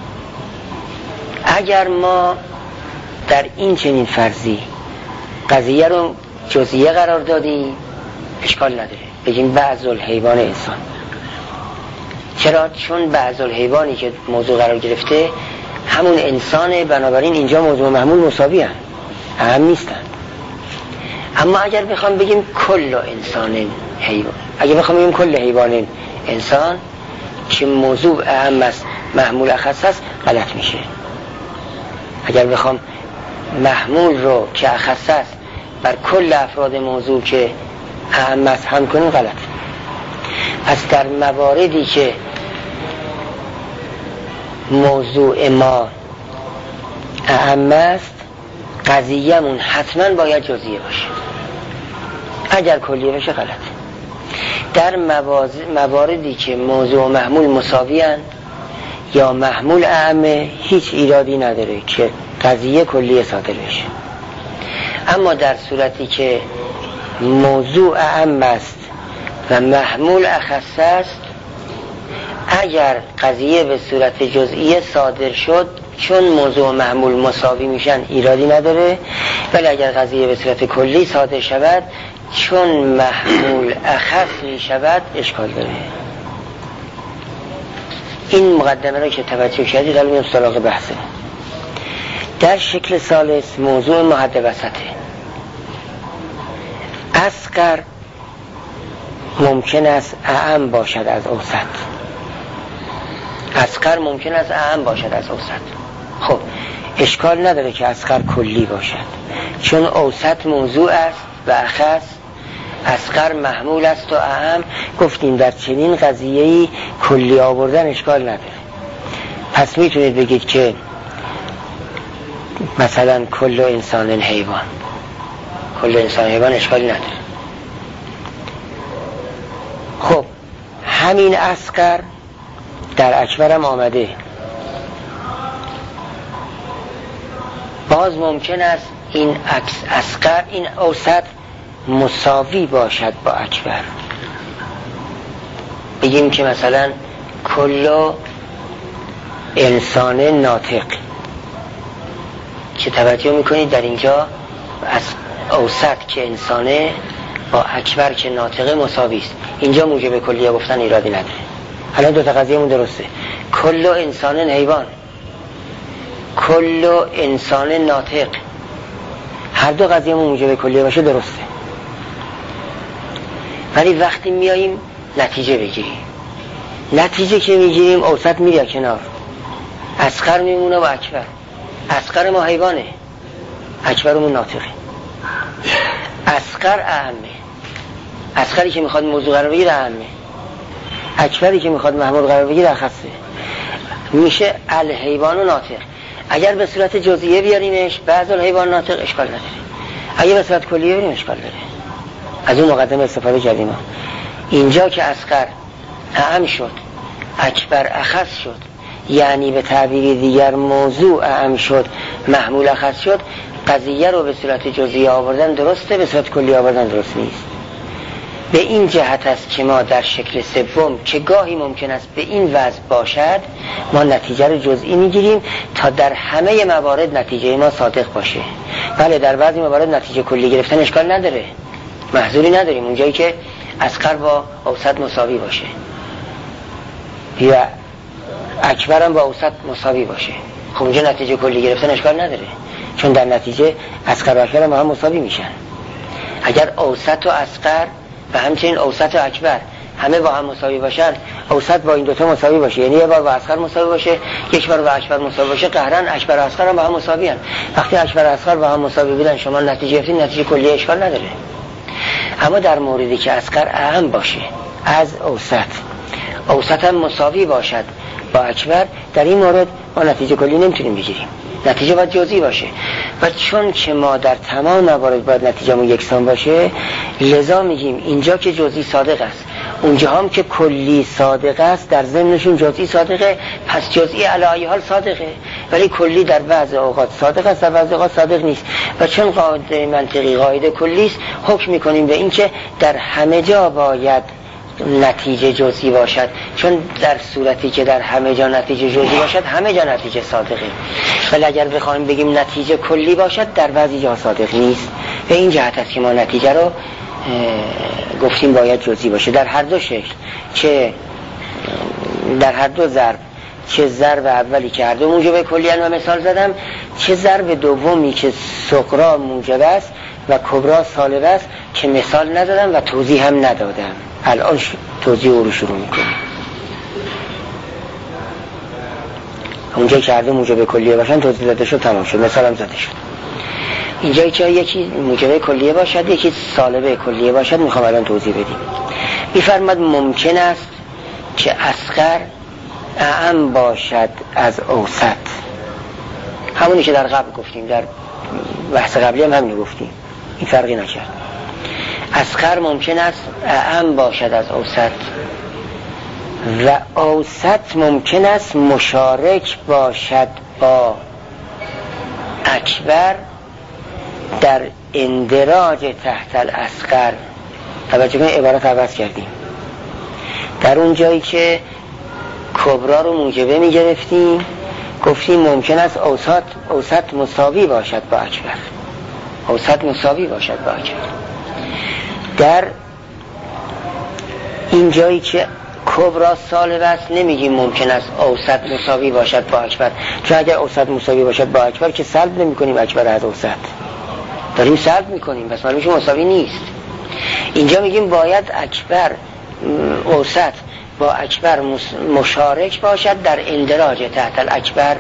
اگر ما در این چنین فرضی قضیه رو جزئیه قرار دادیم اشکال نداره، بگیم بعض الحیوان انسان. چرا؟ چون بعض الحیوانی که موضوع قرار گرفته همون انسانه، بنابراین اینجا موضوع محمول مساوی هم اهم نیستن. اما اگر بخوام بگیم کل انسان حیوان، اگر بخوام بگیم کل حیوان انسان که موضوع اهم است محمول اخص است غلط میشه. اگر بخوام محمول رو که اخص است بر کل افراد موضوع که اهم است هم کنیم غلط. پس در مواردی که موضوع ما اهم است قضیه‌مون حتما باید جزئیه باشه، اگر کلیه باشه غلط. در مواردی که موضوع و محمول مساوی هستند یا محمول اعمه هیچ ایرادی نداره که قضیه کلیه صادر بشه. اما در صورتی که موضوع اعم است و محمول اخص است، اگر قضیه به صورت جزئیه صادر شد چون موضوع و محمول مساوی میشن ایرادی نداره، ولی اگر قضیه به صورت کلی صادر شود چون محمول اخص می شود اشکال داره. این مقدمه را که توجه کردید الان میام سراغ بحثه. در شکل ثالث موضوع محد وسطه. اصغر ممکن است اعم باشد از اوسط. اصغر ممکن است اعم باشد از اوسط. خب اشکال نداره که اصغر کلی باشد، چون اوسط موضوع است و اخص اصغر محمول است و اعم. گفتیم در چنین قضیه‌ای کلی آوردن اشکال نداره. پس میتونید بگید که مثلا کل انسان حیوان، کل انسان حیوان اشکالی نداره. خب همین اصغر در اکبر هم آمده، باز ممکن است این اصغر این اوسط مساوی باشد با اکبر. بگیم که مثلا کل انسان ناطق، که توجه میکنید در اینجا از اوسط که انسانه با اکبر که ناطقه مساوی است. اینجا موجب کلیه گفتن ایرادی نداره. الان دو تا قضیه‌مون درسته، کل انسان حیوان، کل انسان ناطق، هر دو قضیه‌مون موجب کلیه باشه درسته. ولی وقتی میاییم نتیجه بگیریم، نتیجه که میگیریم اوسط میره کنار، اصغر میمونه و اکبر. اصغر ما حیوانه، اکبرمون ناطقه. اصغر اهمه، اصغری که میخواد موضوع قرار بگیره اهمه، اکبری که میخواد محمول قرار بگیره اخصه. میشه الحیوان و ناطق. اگر به صورت جزئیه بیاریمش بعض الحیوان ناطق اشکال نداره، اگر به صورت کلیه بیاریم اشکال داره. از اون مقدمه استفاده کردیم. اینجا که اصغر اعم شد اکبر اخص شد، یعنی به تعبیر دیگر موضوع اعم شد محمول اخص شد، قضیه رو به صورت جزئی آوردن درسته، به صورت کلی آوردن درست نیست. به این جهت است که ما در شکل سوم که گاهی ممکن است به این وضع باشد ما نتیجه رو جزئی میگیریم تا در همه موارد نتیجه ما صادق باشه. بله در بعضی موارد نتیجه کلی گرفتن اشکال نداره، محظوری نداریم اونجایی که اصغر با اوسط مساوی باشه یا اکبر هم با اوسط مساوی باشه. خب اونجا نتیجه کلی گرفتن اشکال نداره، چون در نتیجه اصغر و اکبر هم, هم مساوی میشن. اگر اوسط و اصغر و همچنین اوسط و اکبر همه با هم مساوی باشن، اوسط با این دوتا مساوی باشه، یعنی یه بار با اصغر مساوی باشه یک بار با اکبر مساوی باشه، قهرن اکبر و اصغر هم با هم مساوی هن. وقتی اکبر و اصغر با هم مساوی بودن شما نتیجه گرفتین، نتیجه کلی اشکال نداره. اما در موردی که اصغر اهم باشه از اوسط، اوسط هم مساوی باشد با اکبر، در این مورد ما نتیجه کلی نمیتونیم بگیریم، نتیجه باید جزئی باشه. و چون که ما در تمام موارد باید نتیجهمون یکسان باشه، لذا میگیم اینجا که جزئی صادق است اونجا هم که کلی صادق است، در ضمنشون جزئی صادقه، پس جزئی علی ای حال صادقه، ولی کلی در بعض اوقات صادق است، در بعض اوقات صادق نیست. و چون قاعده منطقی قاعده کلی است، حکم میکنیم به این که در همه جا باید نتیجه جزئی باشد، چون در صورتی که در همه جا نتیجه جزئی باشد همه جا نتیجه صادقه، ولی اگر بخوایم بگیم نتیجه کلی باشد در بعضی جا صادق نیست. به این جهت است که ما نتیجه رو گفتیم باید جزئی باشه در هر دو شکل، چه در هر دو ضرب، چه ضرب اولی که هر دو موجب کلی و مثال زدم، چه ضرب دومی که صغرا موجب است و کبرا سالب است که مثال ندادم و توضیح هم ندادم. الان توضیح او رو شروع میکنم. اونجا که هر دو موجب کلیه باشن توضیح داده شد، تمام شد، مثال هم زده شد. اینجایی که یکی موجب کلیه باشد یکی سالب کلیه باشد میخوام الان توضیح بدیم. میفرماد ممکن است که اصغر اعم باشد از اوسط، همونی که در قبل گفتیم، در بحث قبلی هم همینو گفتیم، این فرقی نکرد. اصغر ممکن است اعم باشد از اوسط و اوسط ممکن است مشارک باشد با اکبر در اندراج تحت الاصغر. توجه کنید عبارت عوض کردیم. در اون جایی که کبرا رو موجبه می گرفتیم گفتیم ممکن است اوسط اوسط مساوی باشد با اکبر، اوسط مساوی باشد با اکبر. در این جایی که کبرا سالب است نمیگیم ممکن است اوسط مساوی باشد با اکبر، چون اگر اوسط مساوی باشد با اکبر که سلب نمی کنیم اکبر از اوسط، داریم سلب میکنیم، پس معلومه مساوی نیست. اینجا میگیم باید اکبر اوسط با اکبر مشارک باشد در اندراج تحت الاکبر،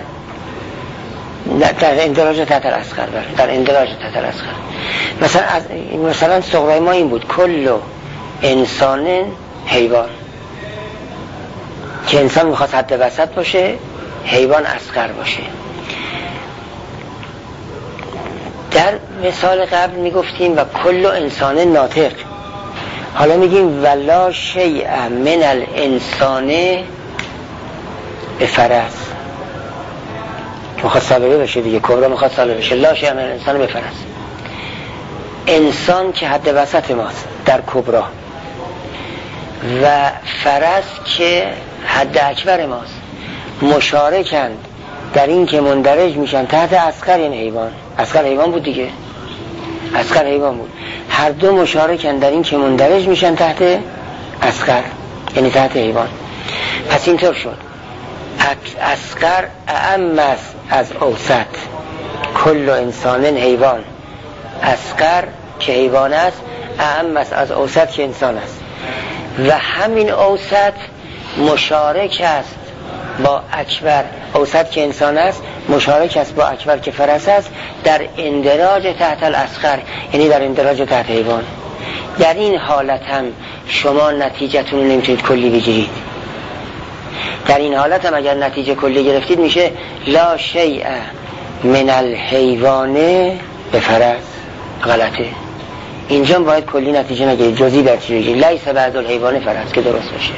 در اندراج تحت الاصغر، در اندراج تحت الاصغر. مثلا از مثلا صغرای ما این بود کل انسان حیوان، که انسان میخواست حد وسط باشه، حیوان اصغر باشه. در مثال قبل میگفتیم و کل انسان ناطق، حالا میگیم ولا شیء من الانسان بفرس، میخواد سالبه بشه دیگه، کبرا میخواد سالبه بشه، لا شیء من الانسان بفرس. انسان که حد وسط ماست در کبرا و فرس که حد اکبر ماست، مشارکند در این که مندرج میشن تحت اصغر، یعنی حیوان. اصغر حیوان بود دیگه، اصغر حیوان بود. هر دو مشارکند در این که مندرج میشن تحت اصغر، یعنی تحت حیوان. پس اینطور شد اصغر اعم است از اوسط، کل انسان حیوان، اصغر که حیوان است اعم است از اوسط که انسان است، و همین اوسط مشارک است با اکبر، اوسط که انسان است مشارک است با اکبر که فرس است در اندراج تحت الاصغر، یعنی در اندراج تحت حیوان. در این حالت هم شما نتیجه‌تون رو نمیتونید کلی بگیرید. در این حالت هم اگر نتیجه کلی گرفتید میشه لا شیء من الحیوان بفرس، غلطه. اینجا باید کلی نتیجه نگیرید، جزئی در چی بگیرید، لیس بعض الحیوان فرس که درست باشه.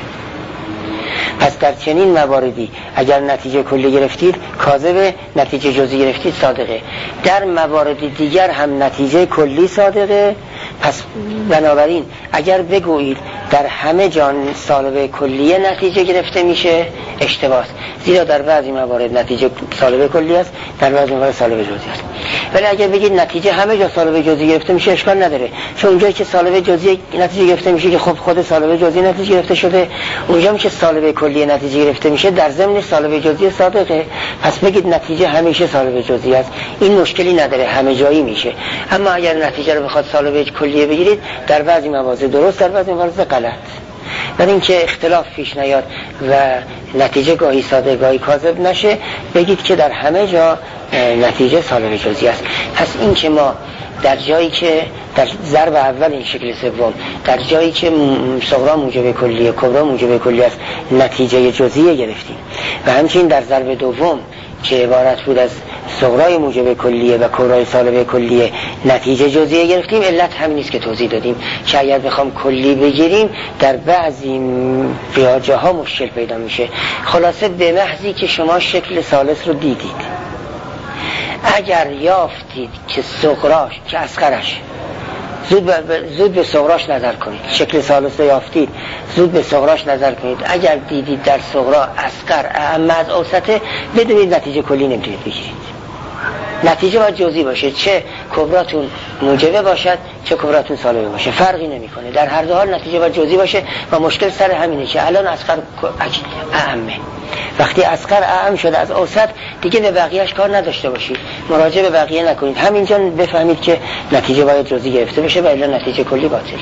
پس در چنین مواردی اگر نتیجه کلی گرفتید کاذبه، نتیجه جزئی گرفتید صادقه. در موارد دیگر هم نتیجه کلی صادقه. پس بنابراین اگر بگویید در همه جان سالبه کلیه نتیجه گرفته میشه، اشتباهه، زیرا در بعضی موارد نتیجه سالبه کلی است، در بعضی موارد سالبه جزئی است. ولی اگر بگید نتیجه همه جا سالبه جزئی گرفته میشه اشکال نداره، چون اونجایی که سالبه جزئی نتیجه گرفته میشه که خب خود سالبه جزئی نتیجه گرفته شده، اونجا که سالبه کلی نتیجه گرفته میشه در ضمن سالبه جزئی صادقه. پس بگید نتیجه همیشه سالبه جزئی است، این مشکلی نداره، همه جایی میشه. اما اگر نتیجه رو بخواد سالبه کلیه بگیرید در بعضی موارد درست، در بعضی موارد غلط. برای اینکه اختلاف پیش نیاد و نتیجه گاهی صادق گاهی کاذب نشه، بگید که در همه جا نتیجه سالبه جزئی است. پس این که ما در جایی که در ضرب اول این شکل سوم در جایی که صغرا موجب کلیه کبرا موجب کلیه است نتیجه جزئی گرفتیم، و همچنین در ضرب دوم که عبارت بود از صغرای موجب کلیه و کبرای سالب کلیه نتیجه جزئی گرفتیم. علت همین است که توضیح دادیم که اگر بخوام کلی بگیریم در بعضی جاها مشکل پیدا میشه. خلاصه به محضی که شما شکل ثالث رو دیدید، اگر یافتید که صغراش که اصغرش زود به, زود به صغراش نظر کنید. شکل ثالث یافتید، زود به صغراش نظر کنید. اگر دیدید در صغرا اصغر اعم از اوسطه، بدونید نتیجه کلی نمیتونید بگیرید. نتیجه باید جزئی باشه، چه کبراتون موجبه باشد چه کبراتون سالبه باشه، فرقی نمیکنه. در هر دو حال نتیجه باید جزئی باشه و مشکل سر همینه که الان اصغر اعمه. وقتی اصغر اعم شده از اوسط، دیگه به بقیهش کار نداشته باشید، مراجعه به بقیه نکنید. همینجا بفهمید که نتیجه باید جزئی گرفته بشه و الا نتیجه کلی باطله.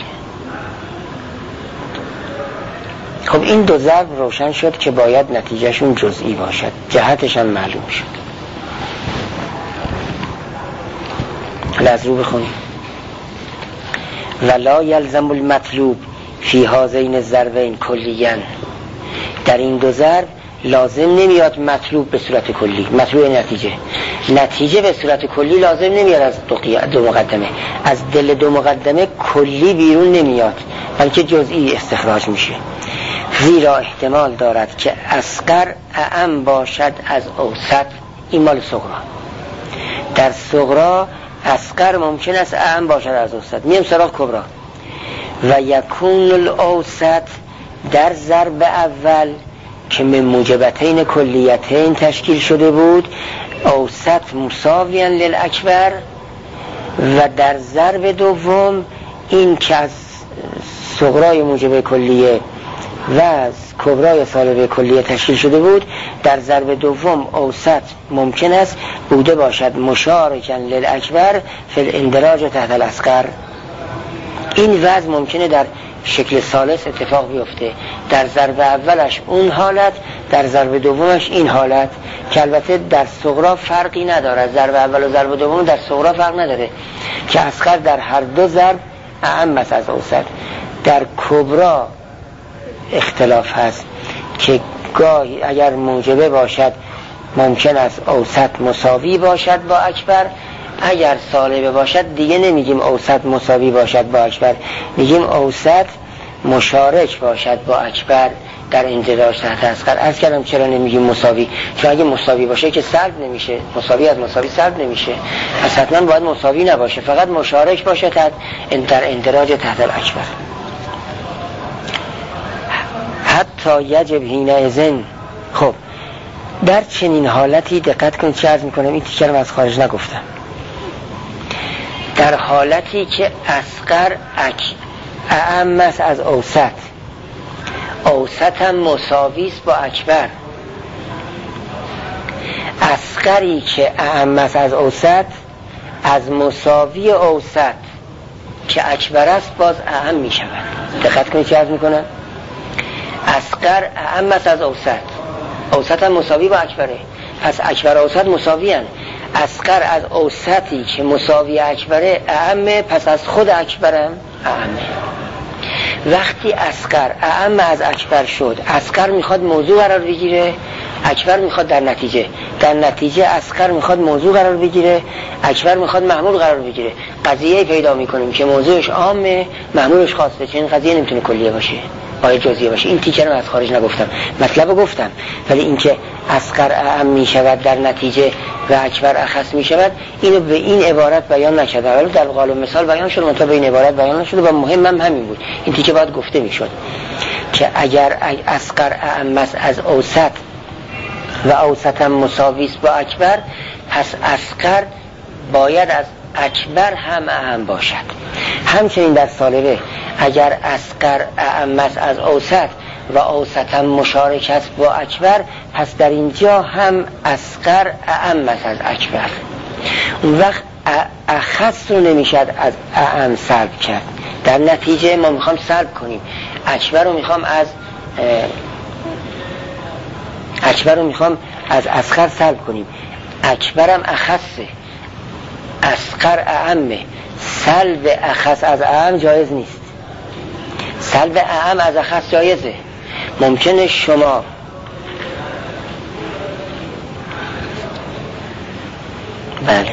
خب این دو ضرب روشن شد که باید نتیجهشون جزئی باشد، جهتش هم معلوم شد. حالا از رو بخونیم. ولا یلزم المطلوب فی هذین الضربین کلیاً. در این دو ضرب لازم نمیاد مطلوب به صورت کلی، مطلوب نتیجه نتیجه به صورت کلی لازم نمیاد از دو, دو مقدمه، از دل دو مقدمه کلی بیرون نمیاد، بلکه جزئی استخراج میشه. زیرا احتمال دارد که اصغر اعم باشد از اوسط. این مال صغرا. در صغرا اصغر ممکن است اعم باشد از اوسط. میم سراغ کبرا. و یکون الاوسط در ضرب اول که من موجبتین کلیتین تشکیل شده بود، اوسط مساویاً للاکبر. و در ضرب دوم این که از صغرای موجب کلیه و از کبرای سالب کلیه تشکیل شده بود، در ضرب دوم اوسط ممکن است بوده باشد مشارکاً للاکبر فی الاندراج تحت الاصغر. این وضع ممکنه در شکل ثالث اتفاق بیفته، در ضرب اولش اون حالت، در ضرب دومش این حالت، که البته در صغرا فرقی نداره. ضرب اول و ضرب دوم در صغرا فرق نداره که اصغر در هر دو ضرب اعم است از اوسط. در کبرا اختلاف هست که گاهی اگر موجبه باشد ممکن است اوسط مساوی باشد با اکبر، اگر سالبه باشد دیگه نمیگیم اوسط مساوی باشد با اکبر، میگیم اوسط مشارک باشد با اکبر در اندراج تحت اصغر. عرض کردم چرا نمیگیم مساوی، چون اگه مساوی باشه که سلب نمیشه، مساوی از مساوی سلب نمیشه، پس حتما باید مساوی نباشه، فقط مشارک باشه تحت در اندراج تحت الاکبر. حتی یجب حینئذ. خب در چنین حالتی دقت کنید چه عرض میکنم، این تیکه رو از خارج نگفتم. در حالتی که اصغر اک اعم است از اوسط، اوسط هم مساوی است با اکبر، اصغری که اعم است از اوسط از مساوی اوسط که اکبر است باز اعم می شود. دقت کنید چه عرض میکنم. اصغر اعم است از اوسط، اوسط هم مساوی با اکبره، پس اکبر اوسط مساوی هستند. اصغر از اوسطی که مساوی اکبره اعمه، پس از خود اکبرم اعمه. وقتی اصغر اعم از اکبر شد، اصغر میخواد موضوع قرار بگیره، اکبر میخواد در نتیجه، در نتیجه اصغر میخواد موضوع قرار بگیره، اکبر میخواد محمول قرار بگیره. قضیه پیدا میکنیم که موضوعش عامه، محمولش خاصه، چون این قضیه نمیتونه کلیه باشه، باید جزئیه باشه. این تیکه رو از خارج نگفتم، مطلب گفتم، ولی اینکه اصغر اعم میشود در نتیجه و اکبر اخص میشود، اینو به این عبارت بیان نکرده، ولی در قالب مثال بیان شد، مطلب به این عبارت بیان نشده و مهمم همین بود. این تیکه باید گفته میشد که اگر اصغر اعم است از اوسط و اوسط هم مساوی است با اکبر، پس اصغر باید از اکبر هم اعم باشد. همچنین در سالبه اگر اصغر اعم است از اوسط و اوسط هم مشارک است با اکبر، پس در اینجا هم اصغر اعم است از اکبر. اون وقت اخص رو نمیشد از اعم سلب کرد، در نتیجه ما میخوام سلب کنیم، اکبر رو میخوام از اکبر رو میخوام از اصغر سلب کنیم، اکبرم اخصه، اصغر اعمه، سلب اخص از اعم جایز نیست. سلب اعم از اخص جایزه. ممکنه شما بله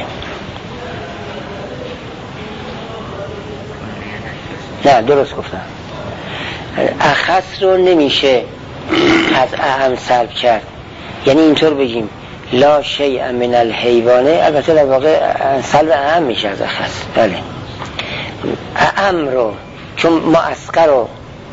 نه درست گفتم، اخص رو نمیشه از اعم سلب کرد. یعنی اینطور بگیم لا شیء من الحیوانه، البته در واقع سلب اعم میشه از اخص، بله، اعم رو، چون ما اصغر رو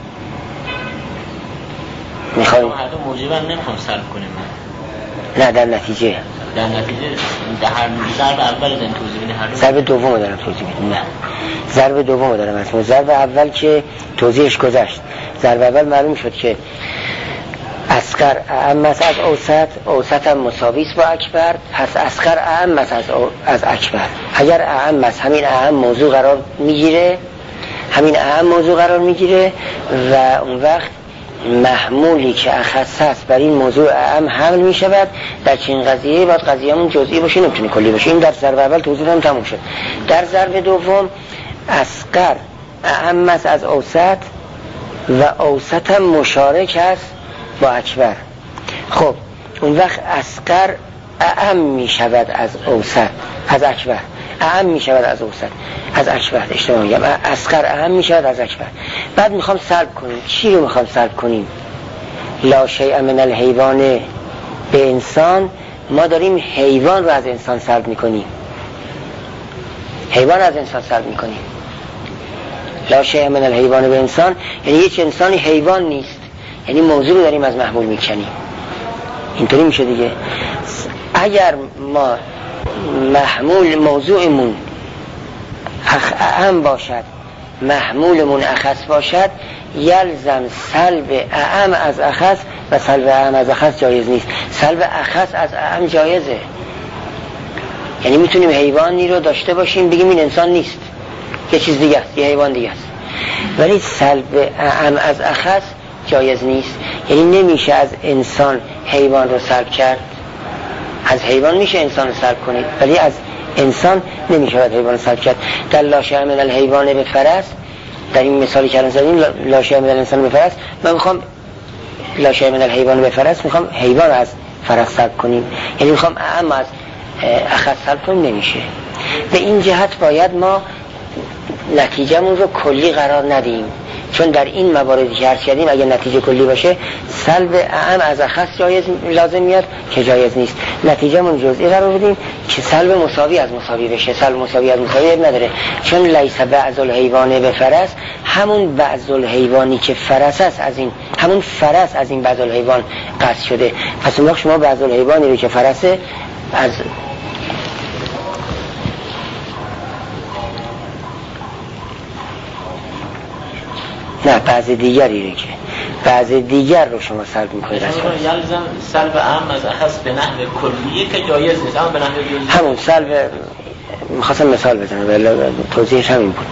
میخوایم هر دو موجب هم نمیخوام سلب کنیم. نه در نتیجه در نتیجه در هر ضرب اول دارم توضیح میدم، هر ضرب دوم دارم توضیح میدم. نه ضرب دوم دارم اسم. ضرب اول که توضیحش گذشت، ضرب اول معلوم شد که اصغر اعم است از اوسط، اوسط هم مساوی است با اکبر، پس اصغر اعم است از از اکبر. اگر اعم است همین اعم موضوع قرار میگیره، همین اعم موضوع قرار میگیره و اون وقت محمولی که اخص است بر این موضوع اعم حمل می شود. در چین قضیه باید قضیه‌مون جزئی باشه، نمیتونه کلی باشه. این در ضرب اول توضیح هم تموم شد. در ضرب دوم اصغر اعم است از اوسط و اوسط هم مشارک است با اکبر. خب اون وقت اصغر اعم می شود از اوسط، از اکبر اعم می شود از اوسط، از اکبر اشتباه میگم، اصغر اعم می شود از اکبر. بعد میخوام سلب کنیم. چی رو میخوام سلب کنیم؟ لا شیء من الحیوان به انسان. ما داریم حیوان رو از انسان سلب میکنیم، حیوان از انسان سلب میکنیم. لا شیء من الحیوان به انسان یعنی هیچ انسانی حیوان نیست، یعنی موضوع رو داریم از محمول میکنیم. اینطوری میشه دیگه. اگر ما محمول موضوعمون اعم باشد، محمولمون اخص باشد، یلزم سلب اعم از اخص و سلب اعم از اخص جایز نیست. سلب اخص از اعم جایزه، یعنی میتونیم حیوانی رو داشته باشیم بگیم این انسان نیست، یه چیز دیگه است، یه حیوان دیگه است، ولی سلب اعم از اخص جایز نیست. یعنی نمیشه از انسان حیوان رو سلب کرد. از حیوان میشه انسان رو سلب کنید، ولی از انسان نمیشه حیوان رو سلب کرد. در لا شیء من الحیوان به فرس، در این مثالی که الان زدیم لا شیء من الانسان به فرس، من میخوام لا شیء من الحیوان به فرس، میخوام حیوان رو از فرس سلب کنیم، یعنی میخوام اعم از اخص سلب کنیم، نمیشه. به این جهت باید ما نتیجهمون رو کلی قرار ندیم، چون در این مواردی که عرض کردیم اگر نتیجه کلی باشه سلب اعم از اخص جایز لازم میاد که جایز نیست. نتیجهمون جزئی قرار بدیم که سلب مساوی از مساوی بشه. سلب مساوی از مساوی نداره، چون لیس بعض الحیوان به فرس، همون بعض الحیوانی که فرس است از این، همون فرس از این بعض الحیوان قصد شده. پس اون وقت شما بعض الحیوانی رو که فرسه از نه بعض دیگری رو که بعض دیگر رو شما سلب میکنید. یلزم سلب اعم از اخص به نحو کلیه که جایز نیست، اما به نحو جزئی. همون سلب میخواستم مثال بزنم ولی توضیحش همین بود.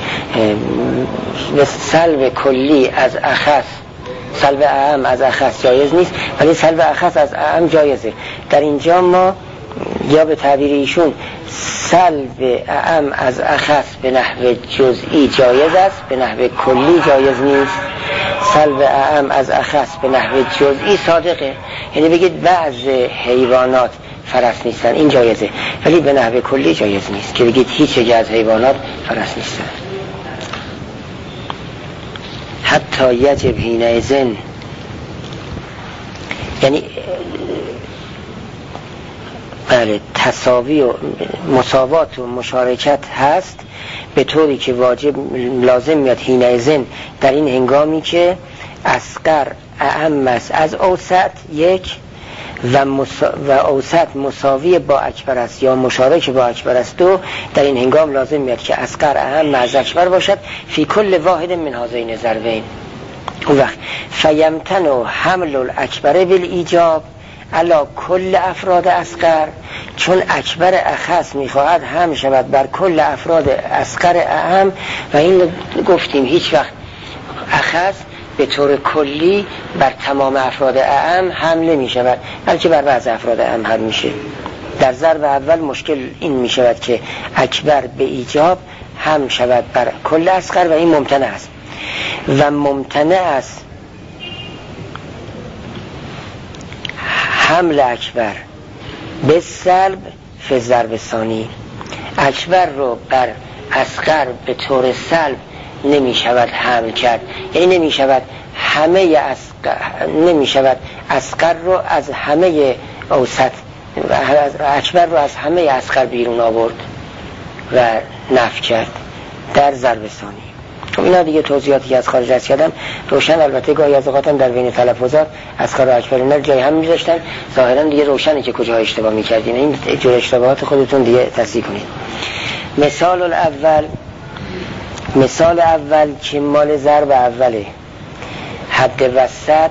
سلب کلی از اخص، سلب اعم از اخص جایز نیست، ولی سلب اخص از اعم جایزه. در اینجا ما یا به تعبیر ایشون سلب اعم از اخص به نحو جزئی جایز است، به نحو کلی جایز نیست. سلب اعم از اخص به نحو جزئی صادقه، یعنی بگید بعض حیوانات فرس نیستن، این جایزه، ولی به نحو کلی جایز نیست که بگید هیچ یک از حیوانات فرس نیستن. حتی یجب حینئذ، یعنی بله تساوی و مساوات و مشارکت هست به طوری که واجب لازم میاد حینئذ، در این هنگامی که اصغر اعم است از اوسط یک و, مسا... و اوسط مساوی با اکبر است یا مشارک با اکبر است دو، در این هنگام لازم میاد که اصغر اعم از اکبر باشد فی کل واحد من هذین ضربین. اون وقت فیمتن حمل الاکبر بالایجاب علا کل افراد اصغر، چون اکبر اخص میخواهد هم شود بر کل افراد اصغر اعم، و این گفتیم هیچ وقت اخص به طور کلی بر تمام افراد اعم هم نمی شود، بلکه بر بعض افراد اعم هم میشه. در ضرب اول مشکل این می شود که اکبر به ایجاب هم شود بر کل اصغر و این ممتنع است، و ممتنع است حمل اکبر به سلب فی ضرب ثانی. اکبر رو بر اصغر به طور سلب نمی شود حمل کرد، یعنی نمی شود همه اصغر، نمی شود اصغر رو از همه اوسط، اکبر رو از همه اصغر بیرون آورد و نفی کرد. در ضرب ثانی. خب اینا دیگه توضیحاتی که از خارج از کردم روشن، البته گاهی از اوقات هم در بین تلفظات از خارج اکبر اینا جای هم می‌ذاشتن، ظاهرا دیگه روشنه که کجا اشتباه می‌کردین. این جور اشتباهات خودتون دیگه تصحیح کنید. مثال الاول، مثال اول که مال ضرب اوله، حد وسط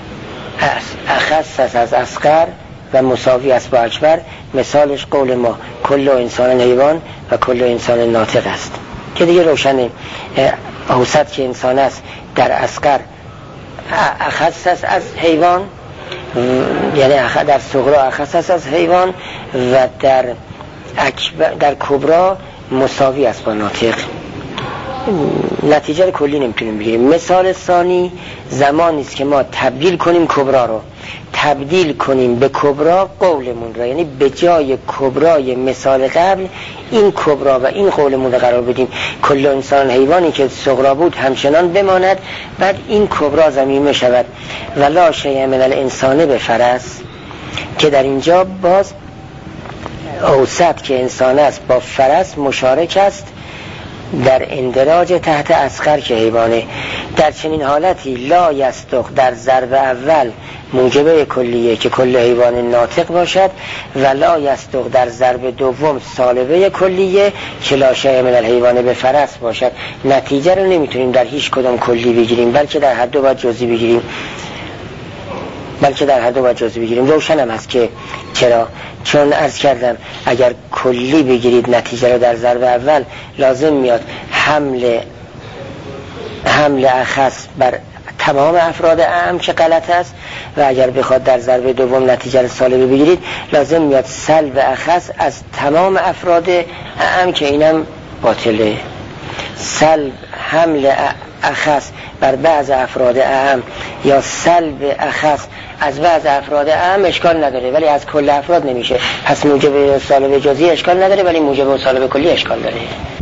اخص از اصغر و مساوی است با اکبر، مثالش قول ما کل انسان حیوان و کل انسان ناطق است که دیگه روشنه. اوسط که انسان است در اصغر اخص است از حیوان، یعنی در صغرا اخص است از حیوان و در اکبر در کبرا مساوی است با ناطق. نتیجه کلی نمیتونیم بگیریم. مثال ثانی زمانی است که ما تبدیل کنیم کبرا رو، تبدیل کنیم به کبرا قولمون را، یعنی به جای کبرای مثال قبل این کبرا و این قولمون را قرار بدیم. کل انسان حیوانی که صغرا بود همچنان بماند، بعد این کبرا ضمیمه شود و لا شیء من الانسان بفرس، که در اینجا باز اوسط که انسان است با فرس مشارک است در اندراج تحت اصغر که حیوانه. در چنین حالتی لا یصدق در ضرب اول موجبه کلیه که کل حیوان ناطق باشد و لا یصدق در ضرب دوم سالبه کلیه که لا شیء من الحیوان به فرس باشد. نتیجه رو نمیتونیم در هیچ کدام کلی بگیریم، بلکه در هر دو باید جزئی بگیریم بلکه در هر دو باید جزئی بگیریم. روشنم است که چرا، چون عرض کردم اگر کلی بگیرید نتیجه رو در ضرب اول لازم میاد حمل حمل اخص بر تمام افراد اعم که غلط است، و اگر بخواد در ضرب دوم نتیجه سالبه بگیرید لازم میاد سلب اخص از تمام افراد اعم که اینم باطله. سلب حمل اخص بر بعض افراد اعم یا سلب اخص از بعض افراد اعم اشکال نداره، ولی از کل افراد نمیشه. پس موجب سالب جزئی اشکال نداره، ولی موجب سالب کلی اشکال داره.